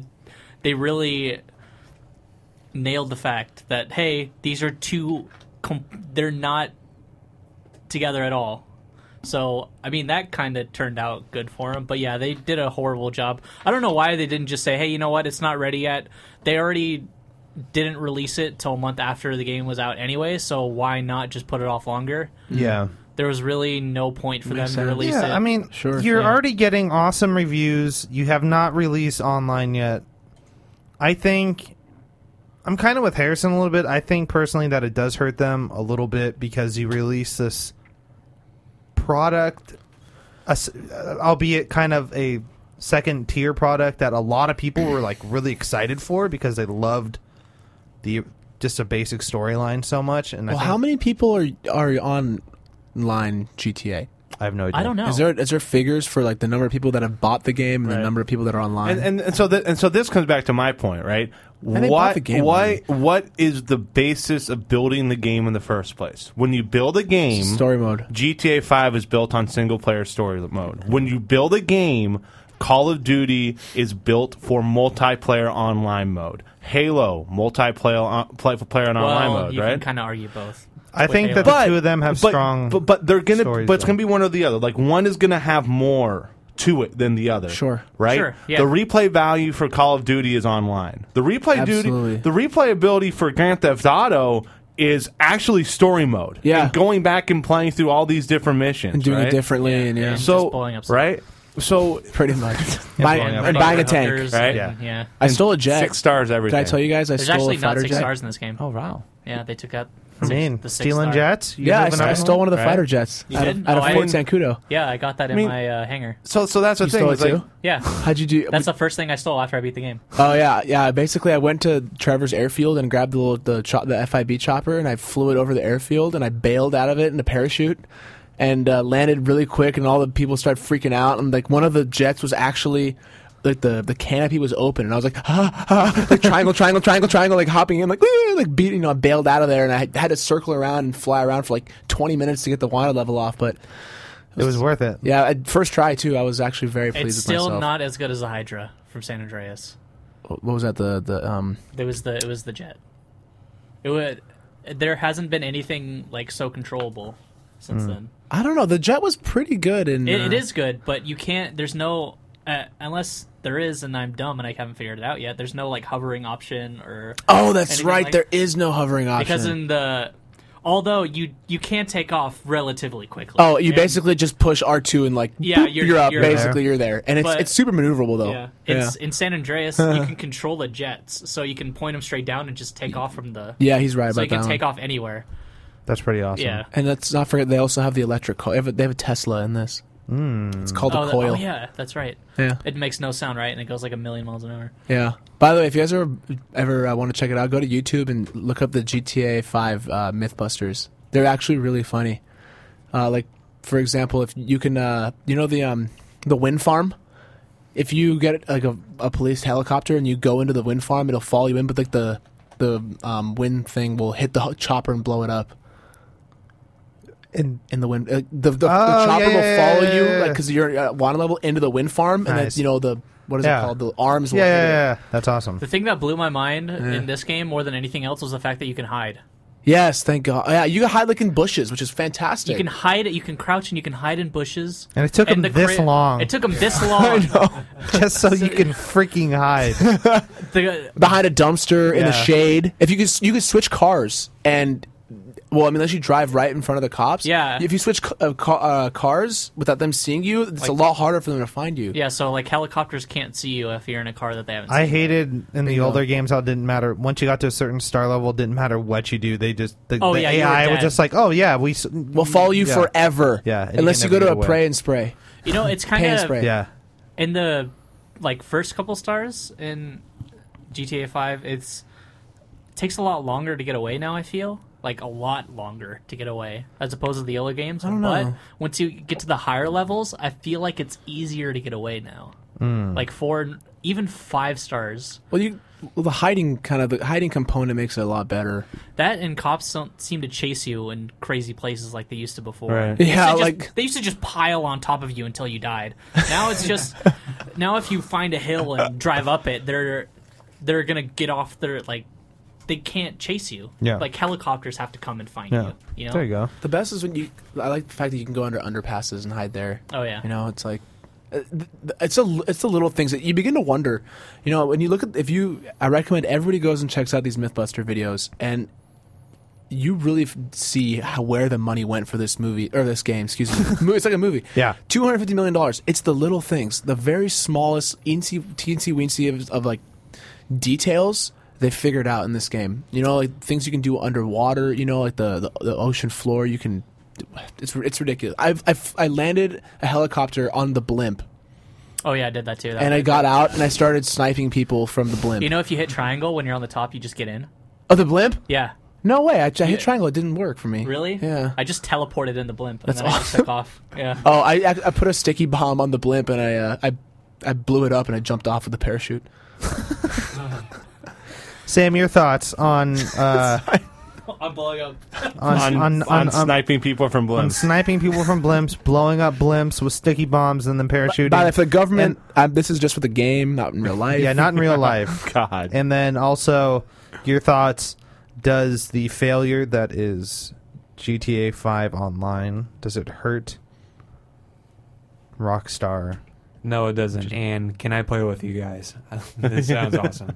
really nailed the fact that, hey, these are they're not together at all. So, I mean, that kind of turned out good for them. But yeah, they did a horrible job. I don't know why they didn't just say, hey, you know what, it's not ready yet. They already didn't release it till a month after the game was out anyway, so why not just put it off longer? Yeah. There was really no point for them to release it. I mean, you're already getting awesome reviews. You have not released online yet. I think I'm kind of with Harrison a little bit. I think personally that it does hurt them a little bit because you release this product, albeit kind of a second tier product that a lot of people were like really excited for because they loved just a basic storyline so much. And how many people are online GTA? I have no idea. I don't know. Is there figures for like the number of people that have bought the game and the number of people that are online? And so this comes back to my point, right? What is the basis of building the game in the first place? When you build a game, story mode. GTA 5 is built on single player story mode. When you build a game, Call of Duty is built for multiplayer online mode. Halo, multiplayer and online mode, you right? can kind of argue both. I think that the two of them have strong but they're gonna stories, but it's gonna be one or the other. Like one is gonna have more to it than the other. Sure. Right? Sure, yeah. The replay value for Call of Duty is online. The replayability for Grand Theft Auto is actually story mode. Yeah. And going back and playing through all these different missions. And doing right? it differently and just So blowing up stuff. right? So pretty much. blowing and up buying a Hookers tank. right? and- yeah. I stole a jet. 6 stars everything. Did I tell you guys I There's stole actually a not fighter 6 jet? stars in this game. Oh wow. Yeah, they took out I mean, the 6 stealing star. jets? You Yeah, moving I up? stole one of the Right. fighter jets You out did? of, out of Oh, I Fort didn't- Sancudo. Yeah, I got that in my hangar. So that's the You thing. stole it is like, too? Yeah. How'd you do? That's the first thing I stole after I beat the game. Oh yeah. Basically, I went to Trevor's airfield and grabbed the FIB chopper, and I flew it over the airfield, and I bailed out of it in a parachute, and landed really quick, and all the people started freaking out, and like one of the jets was actually. Like the canopy was open, and I was like, like triangle, like hopping in, like beating, I bailed out of there, and I had to circle around and fly around for like 20 minutes to get the water level off, but it was worth it. Yeah, first try too. I was actually very pleased It's with still myself. not as good as the Hydra from San Andreas. What was that? It was the jet. There hasn't been anything like so controllable since then. I don't know. The jet was pretty good, and It is good, but you can't. There's no unless there is, and I'm dumb and I haven't figured it out yet. There's no like hovering option or. Oh, that's anything right. like- There is no hovering option because in the. Although you can take off relatively quickly. Oh, you And- basically just push R2 and like Yeah, boop, you're- you're up. you're Basically, there. you're there, and But- it's super maneuverable though. Yeah, it's in San Andreas. You can control the jets, so you can point them straight down and just take off from the. Yeah, he's right So about you can that take one. off anywhere. That's pretty awesome. Yeah. And let's not forget they also have the electric coil. They have a Tesla in this. It's called a coil. Oh yeah, that's right. Yeah. It makes no sound, right? And it goes like 1,000,000 miles an hour. Yeah. By the way, if you guys ever want to check it out, go to YouTube and look up the GTA 5 Mythbusters. They're actually really funny. Like, for example, if you can, the wind farm. If you get like a police helicopter and you go into the wind farm, it'll follow you in, but like the wind thing will hit the chopper and blow it up. In the wind, the chopper will follow you, like because you're at water level into the wind farm, and Nice. then what is it called? The arms will hit it. Yeah. That's awesome. The thing that blew my mind in this game more than anything else was the fact that you can hide. Yes, thank God. Yeah, you can hide like in bushes, which is fantastic. You can hide. You can crouch and you can hide in bushes. And it took him this long. It took him this long. Just so you can freaking hide. Behind a dumpster in the Yeah. shade. If you could switch cars and. Well, I mean, unless you drive right in front of the cops. Yeah. If you switch cars without them seeing you, it's a lot harder for them to find you. Yeah, so like helicopters can't see you if you're in a car that they haven't seen. I hated in the older games how it didn't matter. Once you got to a certain star level, it didn't matter what you do. They just the you were AI was dead. just like, oh yeah, We'll follow you forever. Yeah, and unless you you can go never to get a pray away. and spray. You know, it's kind Pay and of spray. Yeah. in the like first couple stars in GTA 5. It takes a lot longer to get away now. I feel like a lot longer to get away as opposed to the other games. don't But know. once you get to the higher levels, I feel like it's easier to get away now. Like 4 even 5 stars. Well, the hiding component makes it a lot better. That and cops don't seem to chase you in crazy places like they used to before. Right. Yeah, they used to just pile on top of you until you died. Now it's just now if you find a hill and drive up it, they're gonna get off their they can't chase you. Yeah. Like helicopters have to come and find you. You know? There you go. The best is when I like the fact that you can go under underpasses and hide there. Oh yeah. You know, it's like it's the little things that you begin to wonder. You know, when you look at I recommend everybody goes and checks out these MythBuster videos, and you really see where the money went for this movie or this game. Excuse me, it's like a movie. Yeah, $250 million. It's the little things, the very smallest teensy weensy of like details they figured out in this game. You know, like things you can do underwater. You know, like the ocean floor. You can. It's ridiculous. I landed a helicopter on the blimp. Oh yeah, I did that too. And I got out and I started sniping people from the blimp. You know, if you hit triangle when you're on the top, you just get in. Oh, the blimp? Yeah. No way. I hit triangle. It didn't work for me. Really? Yeah. I just teleported in the blimp and That's then I just took off. Yeah. Oh, I put a sticky bomb on the blimp and I blew it up and I jumped off with a parachute. Sam, your thoughts on I'm blowing up. on sniping people from blimps. On sniping people from blimps, blowing up blimps with sticky bombs and then parachuting. But if the government, this is just for the game, not in real life. Yeah, not in real life. God. And then also, your thoughts, does the failure that is GTA 5 Online, does it hurt Rockstar? No, it doesn't. And can I play with you guys? This sounds awesome.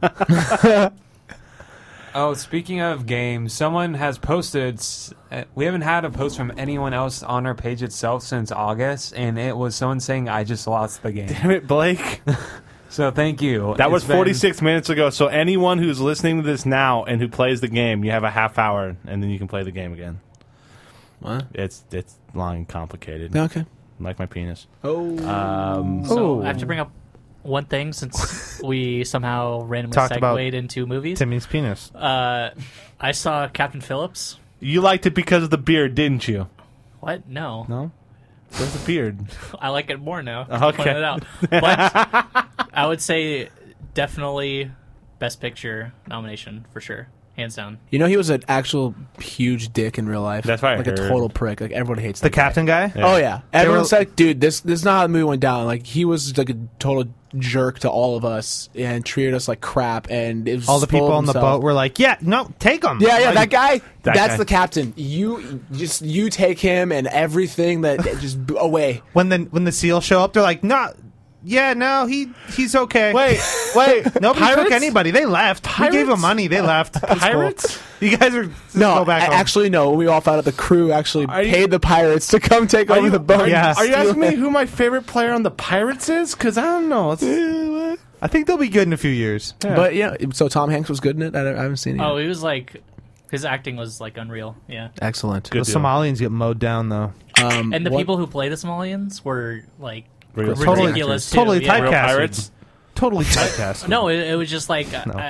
Oh, speaking of games, someone has posted. We haven't had a post from anyone else on our page itself since August, and it was someone saying, "I just lost the game." Damn it, Blake. So thank you. That was 46 minutes ago. So anyone who's listening to this now and who plays the game, you have a half hour, and then you can play the game again. What? It's long and complicated. Okay. Like my penis. So I have to bring up one thing since we somehow randomly Talked about segued into movies. Timmy's penis. I saw Captain Phillips. You liked it because of the beard, didn't you? What? No. No? There's the beard. I like it more now. Okay. Pointed it out. But I would say definitely Best Picture nomination for sure. Hands down. You know, he was an actual huge dick in real life. That's right. Like a total prick. Like everyone hates The captain guy? Yeah. Oh yeah. Everyone said, dude, this is not how the movie went down. Like he was like a total jerk to all of us and treated us like crap. And it was all the people on the boat were like, "Yeah, no, take him." Yeah, yeah, that guy. That's guy. the captain. You take him and everything that just away. When the SEALs show up, they're like, "No, yeah, no, he's okay." Wait. Nobody took anybody. They left. We gave them money. They left. Pirates? You guys are No, go back home. actually, no. We all found out the crew actually paid the pirates to come take over the boat. Yeah. Are you asking me who my favorite player on the Pirates is? Because I don't know. I think they'll be good in a few years. Yeah. But yeah, so Tom Hanks was good in it. I haven't seen it. Oh, he was like, his acting was like unreal. Yeah. Excellent. The Somalians get mowed down though. And the people who play the Somalians were like Totally- ridiculous. totally too. Yeah. typecast. Pirates? Totally typecast. No, it was just like,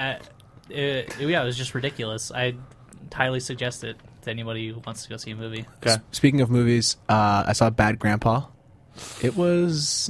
it was just ridiculous. I highly suggest it to anybody who wants to go see a movie. Okay. Speaking of movies, I saw Bad Grandpa. It was.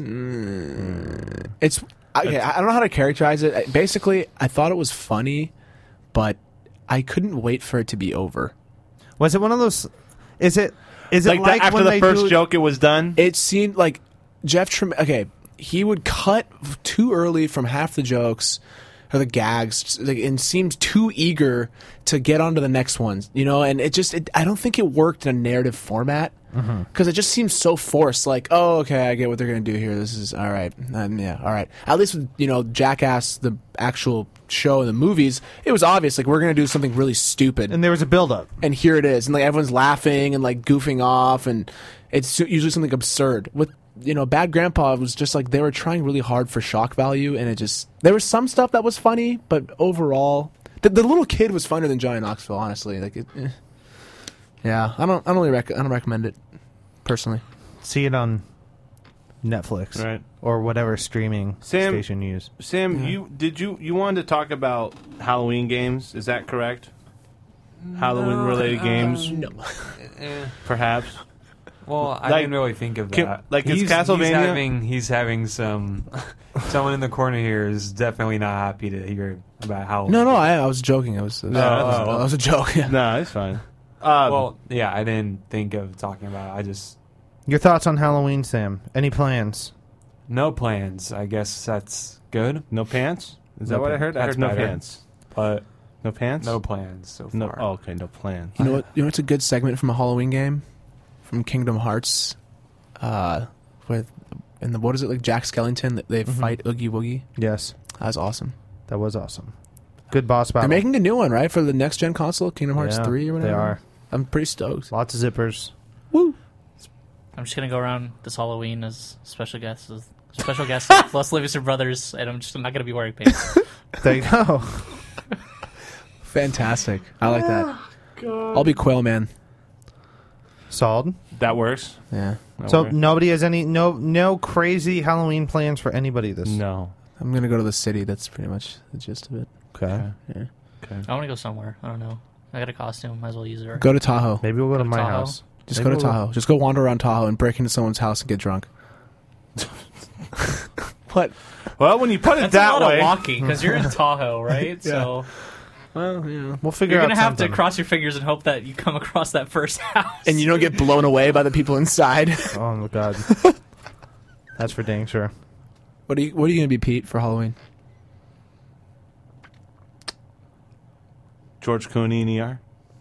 It's okay. I don't know how to characterize it. Basically, I thought it was funny, but I couldn't wait for it to be over. Was it one of those? Is it like like after when the they first do, joke, it was done? It seemed like Jeff Tremaine. Okay, he would cut too early from half the jokes or the gags, and seemed too eager to get on to the next ones. You know, and I don't think it worked in a narrative format. Because it just seems so forced. Like, oh, okay, I get what they're going to do here. This is all right. Yeah, all right. At least with, Jackass, the actual show and the movies, it was obvious. Like, we're going to do something really stupid. and there was a build-up. And here it is. And, like, everyone's laughing and, like, goofing off. And it's usually something absurd. With, Bad Grandpa, it was just like they were trying really hard for shock value. And there was some stuff that was funny. But overall, the little kid was funnier than Johnny Knoxville, honestly. Like, yeah, I don't recommend it. Personally, See it on Netflix, Right. or whatever streaming station you use. Sam, you wanted to talk about Halloween games? Is that correct? Halloween-related games? no. Perhaps. Well, I Like, didn't really think of that. is Castlevania? He's having some. Someone in the corner here is definitely not happy to hear about Halloween. No, I was joking. That was a joke. Yeah. No, it's fine. Well, yeah, I didn't think of talking about it. Your thoughts on Halloween, Sam? Any plans? No plans. I guess that's good. No pants? Is that what I heard? I heard no pants. But no pants? No plans so far. No. Oh, okay, no plans. You know what? You know what's a good segment from a Halloween game? From Kingdom Hearts. What is it, like Jack Skellington? They fight Oogie Woogie? Yes. That was awesome. That was awesome. Good boss battle. They're making a new one, right? For the next gen console, Kingdom Hearts 3 or whatever? They are. I'm pretty stoked. Lots of zippers. Woo! I'm just gonna go around this Halloween as special guest plus Livingston Brothers, and I'm not gonna be wearing pants. There you go. Fantastic. I like that. I'll be Quail Man. Solid. That works. Yeah. Nobody has any no crazy Halloween plans for anybody this. No. I'm gonna go to the city. That's pretty much the gist of it. Okay. Yeah. Okay. I want to go somewhere. I don't know. I got a costume. Might as well use it. Go to Tahoe. Maybe we'll go to my Tahoe? house. Just go to Tahoe. Just go wander around Tahoe and break into someone's house and get drunk. What? Well, when you put it That's that a lot way, of walking because you're in Tahoe, right? Yeah. So Well, yeah. We'll figure you're out gonna have something. to cross your fingers and hope that you come across that first house. And you don't get blown away by the people inside. Oh my god. That's for dang sure. What are you gonna be, Pete, for Halloween? George Clooney in ER.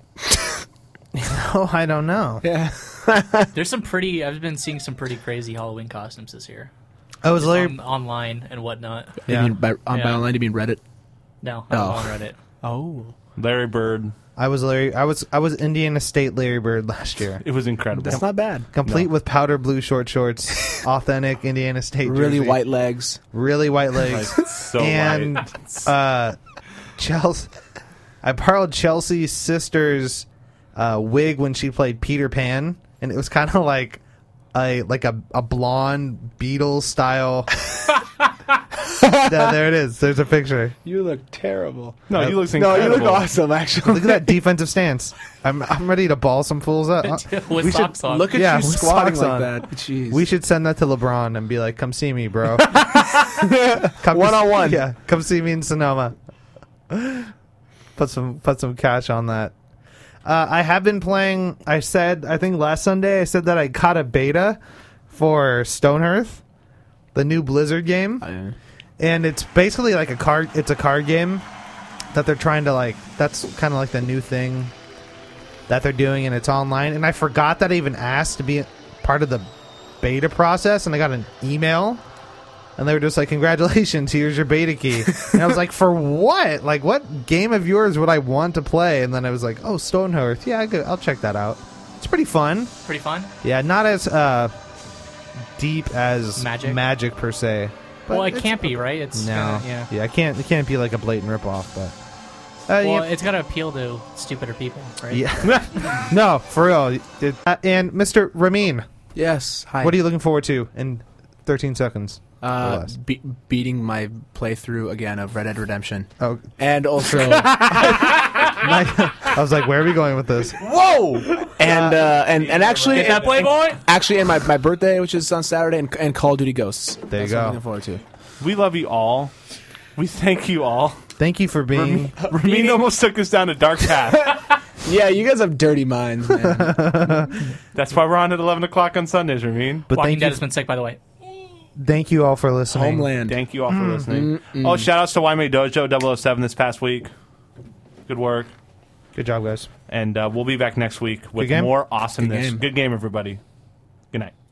Oh, I don't know. Yeah. There's some pretty. I've been seeing some pretty crazy Halloween costumes this year. I was Larry. Online and whatnot. You mean by online, you mean Reddit? No, I'm on Reddit. Oh. Larry Bird. I was Indiana State Larry Bird last year. It was incredible. That's not bad. Complete with powder blue short shorts, authentic Indiana State Really jersey. white legs. Really white legs. So and white. Chelsea. I borrowed Chelsea's sister's wig when she played Peter Pan, and it was kind of like a blonde Beatles style. There it is. There's a picture. You look terrible. No, you look No, incredible. you look awesome, actually. Look at that defensive stance. I'm ready to ball some fools up. With socks on. Look at Yeah, you with squatting socks like on. that. Jeez. We should send that to LeBron and be like, "Come see me, bro. Come One-on-one. Yeah, come see me in Sonoma. Put some cash on that." I have been playing. I think last Sunday I said that I got a beta for Stonehearth, the new Blizzard game, and it's basically like a card. It's a card game that they're trying to That's kind of like the new thing that they're doing, and it's online. And I forgot that I even asked to be part of the beta process, and I got an email. And they were just like, "Congratulations, here's your beta key." And I was like, "For what? Like, what game of yours would I want to play?" And then I was like, "Oh, Stonehearth. Yeah, I'll check that out. It's pretty fun." Pretty fun. Yeah, not as deep as Magic per se. But Well, it can't be, right? It's No. yeah. Yeah, it can't be like a blatant ripoff, but. Well, it's got to appeal to stupider people, right? Yeah. No, for real. And Mr. Ramin. Yes. Hi. What are you looking forward to in 13 seconds? Beating my playthrough again of Red Dead Redemption. Oh. And also... I was like, where are we going with this? Whoa! And actually... Get that Playboy? Actually, and my birthday, which is on Saturday, and Call of Duty Ghosts. There you That's what I'm go. looking forward to. We love you all. We thank you all. Thank you for being... Ramin almost took us down a dark path. Yeah, you guys have dirty minds, man. That's why we're on at 11 o'clock on Sundays, Ramin. But Walking Dead has been sick, by the way. Thank you all for listening. Homeland. Thank you all for listening. Oh, shout outs to Waimei Dojo 007 this past week. Good work. Good job, guys. And we'll be back next week with Good game. more awesomeness. game. Good game, everybody. Good night.